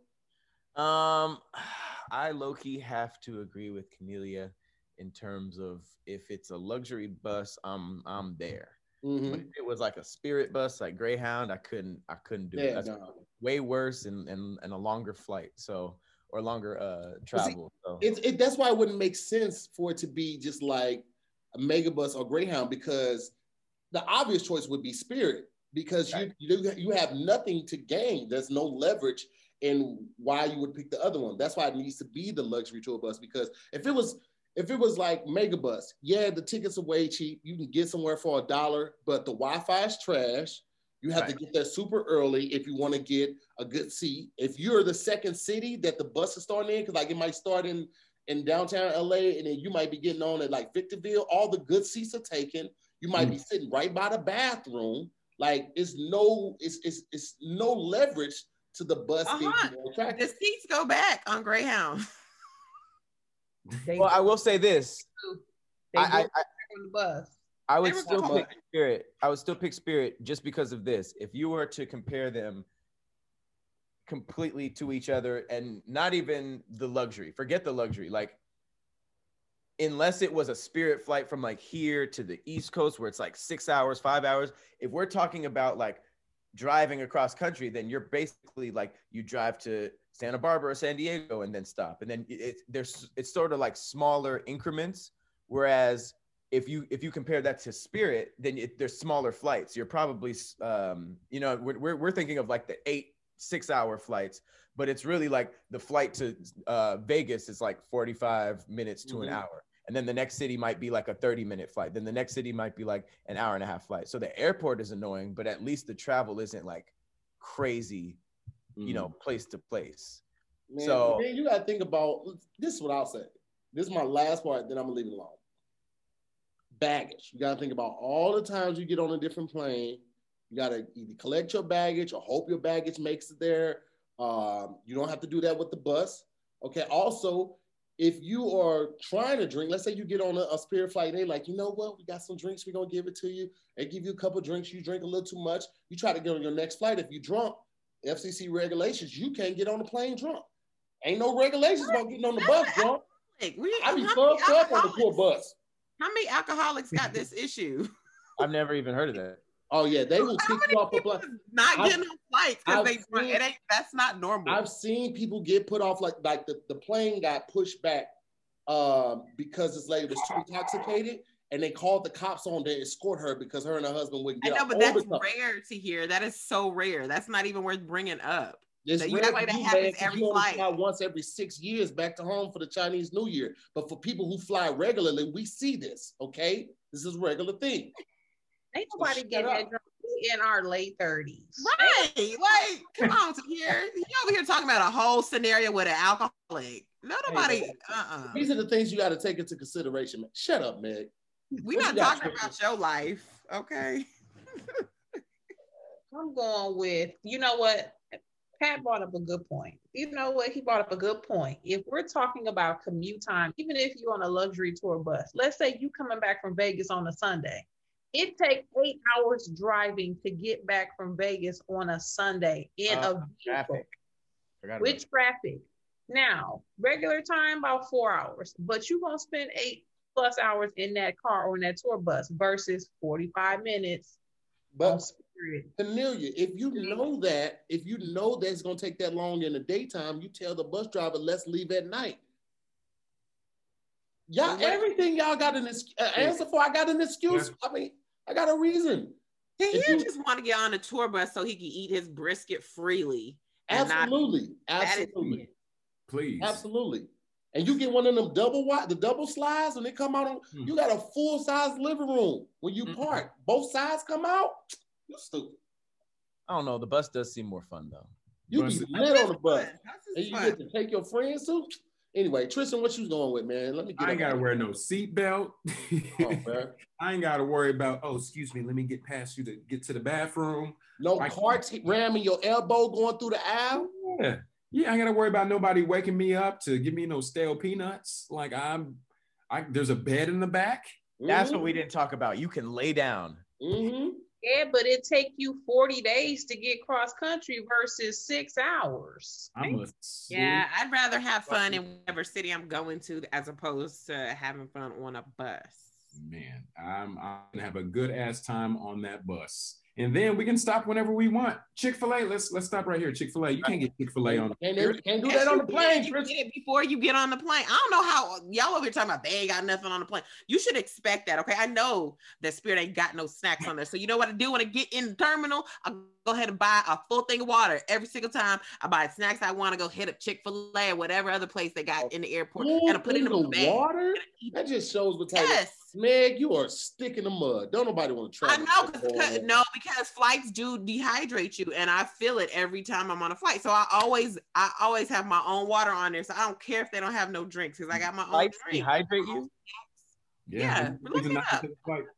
I low-key have to agree with Camelia in terms of if it's a luxury bus, I'm there. Mm-hmm. But if it was like a Spirit bus, like Greyhound, I couldn't do it. That's way worse and a longer flight. So, or longer travel. That's why it wouldn't make sense for it to be just like a Megabus or Greyhound, because the obvious choice would be Spirit, because you have nothing to gain. There's no leverage in why you would pick the other one. That's why it needs to be the luxury tour bus, because if it was like Megabus, yeah, the tickets are way cheap. You can get somewhere for $1, but the Wi-Fi is trash. You have to get there super early if you want to get a good seat. If you're the second city that the bus is starting in, because like it might start in downtown LA, and then you might be getting on at like Victorville, all the good seats are taken. You might be sitting right by the bathroom. Like it's no leverage to the bus being more attractive. The seats go back on Greyhound. Well, I will say this. I would still pick Spirit. I would still pick Spirit just because of this. If you were to compare them completely to each other, and not even the luxury, forget the luxury, like unless it was a Spirit flight from like here to the East Coast where it's like 6 hours, 5 hours, if we're talking about like driving across country, then you're basically like you drive to Santa Barbara or San Diego and then stop, and then it's sort of like smaller increments. Whereas if you compare that to Spirit, then there's smaller flights. You're probably we're thinking of like the 6 hour flights, but it's really like the flight to Vegas is like 45 minutes to an hour. And then the next city might be like a 30-minute flight. Then the next city might be like an hour and a half flight. So the airport is annoying, but at least the travel isn't like crazy, place to place. Man, so you got to think about, this is what I'll say. This is my last part, then I'm going to leave it alone. Baggage. You got to think about all the times you get on a different plane. You got to either collect your baggage or hope your baggage makes it there. You don't have to do that with the bus. Okay. Also, if you are trying to drink, let's say you get on a Spirit flight and they're like, you know what, we got some drinks, we're going to give it to you. They give you a couple of drinks, you drink a little too much. You try to get on your next flight. If you're drunk, FCC regulations, you can't get on the plane drunk. Ain't no regulations about getting on the bus drunk. I be fucked up on the tour bus. How many alcoholics got this issue? I've never even heard of that. Oh yeah, they will kick you off a flight. Not getting on flights because that's not normal. I've seen people get put off like the plane got pushed back because this lady was too intoxicated, and they called the cops on to escort her because her and her husband wouldn't get. I know, but that's rare to hear. That is so rare. That's not even worth bringing up. That happens every flight. Fly once every 6 years back to home for the Chinese New Year. But for people who fly regularly, we see this. Okay, this is a regular thing. Ain't nobody getting that drunk in our late 30s. Right. Like, come on, here. You over here talking about a whole scenario with an alcoholic. Nobody. These are the things you got to take into consideration, man. Shut up, Meg. We're not talking about your life, okay? I'm going with, you know what? Pat brought up a good point. You know what? He brought up a good point. If we're talking about commute time, even if you're on a luxury tour bus, let's say you coming back from Vegas on a Sunday. It takes 8 hours driving to get back from Vegas on a Sunday in a vehicle with traffic. Now, regular time about 4 hours, but you're going to spend 8+ hours in that car or in that tour bus versus 45 minutes. But Camelia, if you know that it's going to take that long in the daytime, you tell the bus driver, let's leave at night. Y'all, everything y'all got an answer for. I got an excuse. I mean, I got a reason. He just want to get on a tour bus so he can eat his brisket freely. Absolutely. Please. Absolutely. And you get one of them double slides when they come out, you got a full-size living room when you park. Both sides come out. You're stupid. I don't know. The bus does seem more fun though. You be lit on the bus. And you get to take your friends too. Anyway, Tristan, what you going with, man? Let me get. I ain't gotta wear no seatbelt. I ain't gotta worry about. Oh, excuse me. Let me get past you to get to the bathroom. No carts ramming your elbow going through the aisle. Yeah. I ain't gotta worry about nobody waking me up to give me no stale peanuts. Like there's a bed in the back. That's what we didn't talk about. You can lay down. Mm-hmm. Yeah, but it take you 40 days to get cross country versus 6 hours. Yeah, I'd rather have fun in whatever city I'm going to as opposed to having fun on a bus. Man, I'm gonna have a good ass time on that bus. And then we can stop whenever we want. Chick-fil-A, let's stop right here. Chick-fil-A, you can't get Chick-fil-A on the can't do that on the plane. You get it before you get on the plane. I don't know how y'all over here talking about they ain't got nothing on the plane. You should expect that, okay? I know that Spirit ain't got no snacks on there. So you know what I do when I get in the terminal? I go ahead and buy a full thing of water every single time I buy snacks. I want to go hit up Chick-fil-A or whatever other place they got in the airport, and I put it in the bag. Water? That just shows what type of Meg, you are stick in the mud. Don't nobody want to try. I know because flights do dehydrate you, and I feel it every time I'm on a flight. So I always have my own water on there. So I don't care if they don't have no drinks because I got my own drink. Dehydrate you? Yeah. Look it up.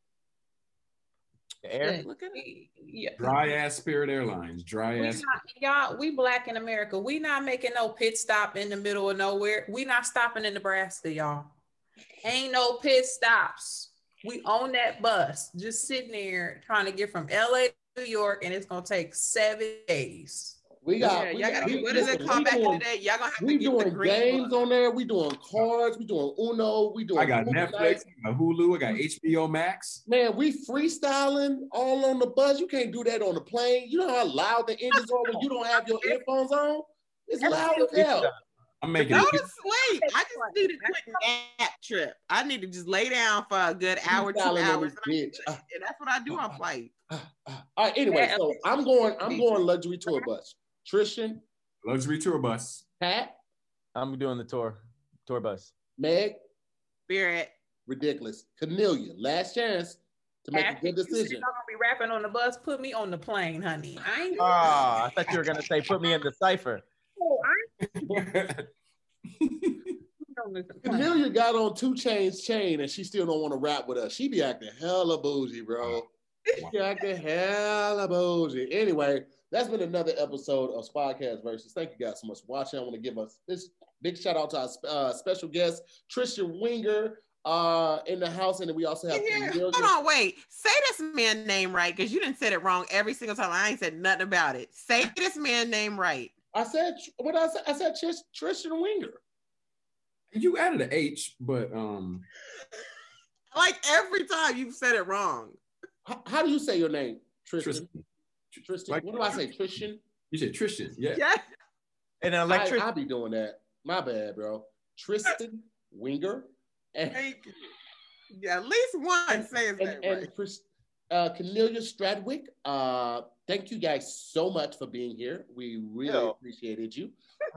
Air. Look at me. Yeah. Dry ass Spirit Airlines. Y'all, we black in America. We not making no pit stop in the middle of nowhere. We not stopping in Nebraska, y'all. Ain't no pit stops. We on that bus, just sitting there trying to get from LA to New York, and it's gonna take 7 days. What is it called back in the day? Y'all gonna have to get doing the games on there. We doing cards. We doing Uno. We doing. I got Netflix, I got Hulu. I got HBO Max. Man, we freestyling all on the bus. You can't do that on the plane. You know how loud the engines are when you don't have your earphones on. It's loud as hell. I'm making go to sleep. I just need a quick nap trip. I need to just lay down for a good hour, 2 hours, and that's what I do on flight. All right. Anyway, so I'm going luxury tour bus. Tristan, luxury tour bus. Pat, I'm doing the tour bus. Meg, Spirit, ridiculous. Cornelia, last chance to make a good decision. You're not gonna be rapping on the bus. Put me on the plane, honey. I thought you were gonna say put me in the cipher. Cornelia got on 2 Chainz chain and she still don't want to rap with us. She be acting hella bougie, bro. She acting hella bougie. Anyway, that's been another episode of Spodcast Versus. Thank you guys so much for watching. I want to give us this big shout out to our special guest, Tristan Winger, in the house, and then we also have. Hold on, wait. Say this man's name right, because you didn't say it wrong every single time. I ain't said nothing about it. Say this man's name right. I said what I said. I said Tristan Winger. You added an H, but like every time you've said it wrong. How do you say your name, Tristan? Tristan. Like, what do I say, Tristan? You said Tristan, yeah. And an electric. I'll be doing that. My bad, bro. Tristan Winger. And, at least one says that right. Cornelia Stradwick. Thank you guys so much for being here. We really appreciated you.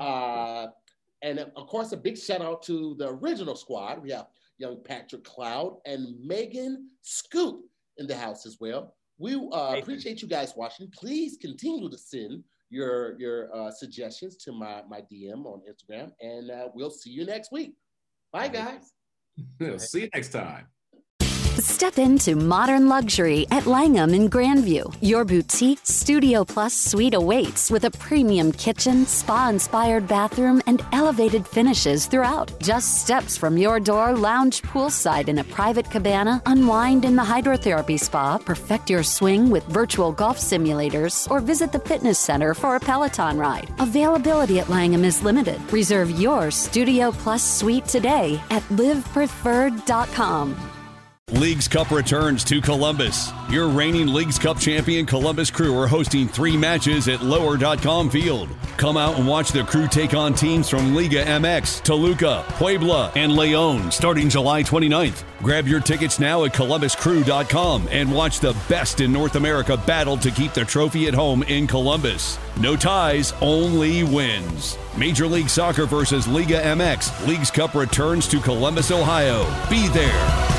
And of course, a big shout out to the original squad. We have young Patrick Cloud and Megan Scoop in the house as well. We appreciate you guys watching. Please continue to send your suggestions to my DM on Instagram, and we'll see you next week. Bye, guys. See you next time. Step into modern luxury at Langham in Grandview. Your boutique Studio Plus suite awaits with a premium kitchen, spa-inspired bathroom, and elevated finishes throughout. Just steps from your door, lounge poolside in a private cabana, unwind in the hydrotherapy spa, perfect your swing with virtual golf simulators, or visit the fitness center for a Peloton ride. Availability at Langham is limited. Reserve your Studio Plus suite today at livepreferred.com. Leagues Cup returns to Columbus. Your reigning Leagues Cup champion Columbus Crew are hosting 3 matches at lower.com field. Come out and watch the Crew take on teams from Liga MX, Toluca, Puebla, and León starting July 29th. Grab your tickets now at columbuscrew.com and watch the best in North America battle to keep the trophy at home in Columbus. No ties, only wins. Major League Soccer versus Liga MX. Leagues Cup returns to Columbus, Ohio. Be there.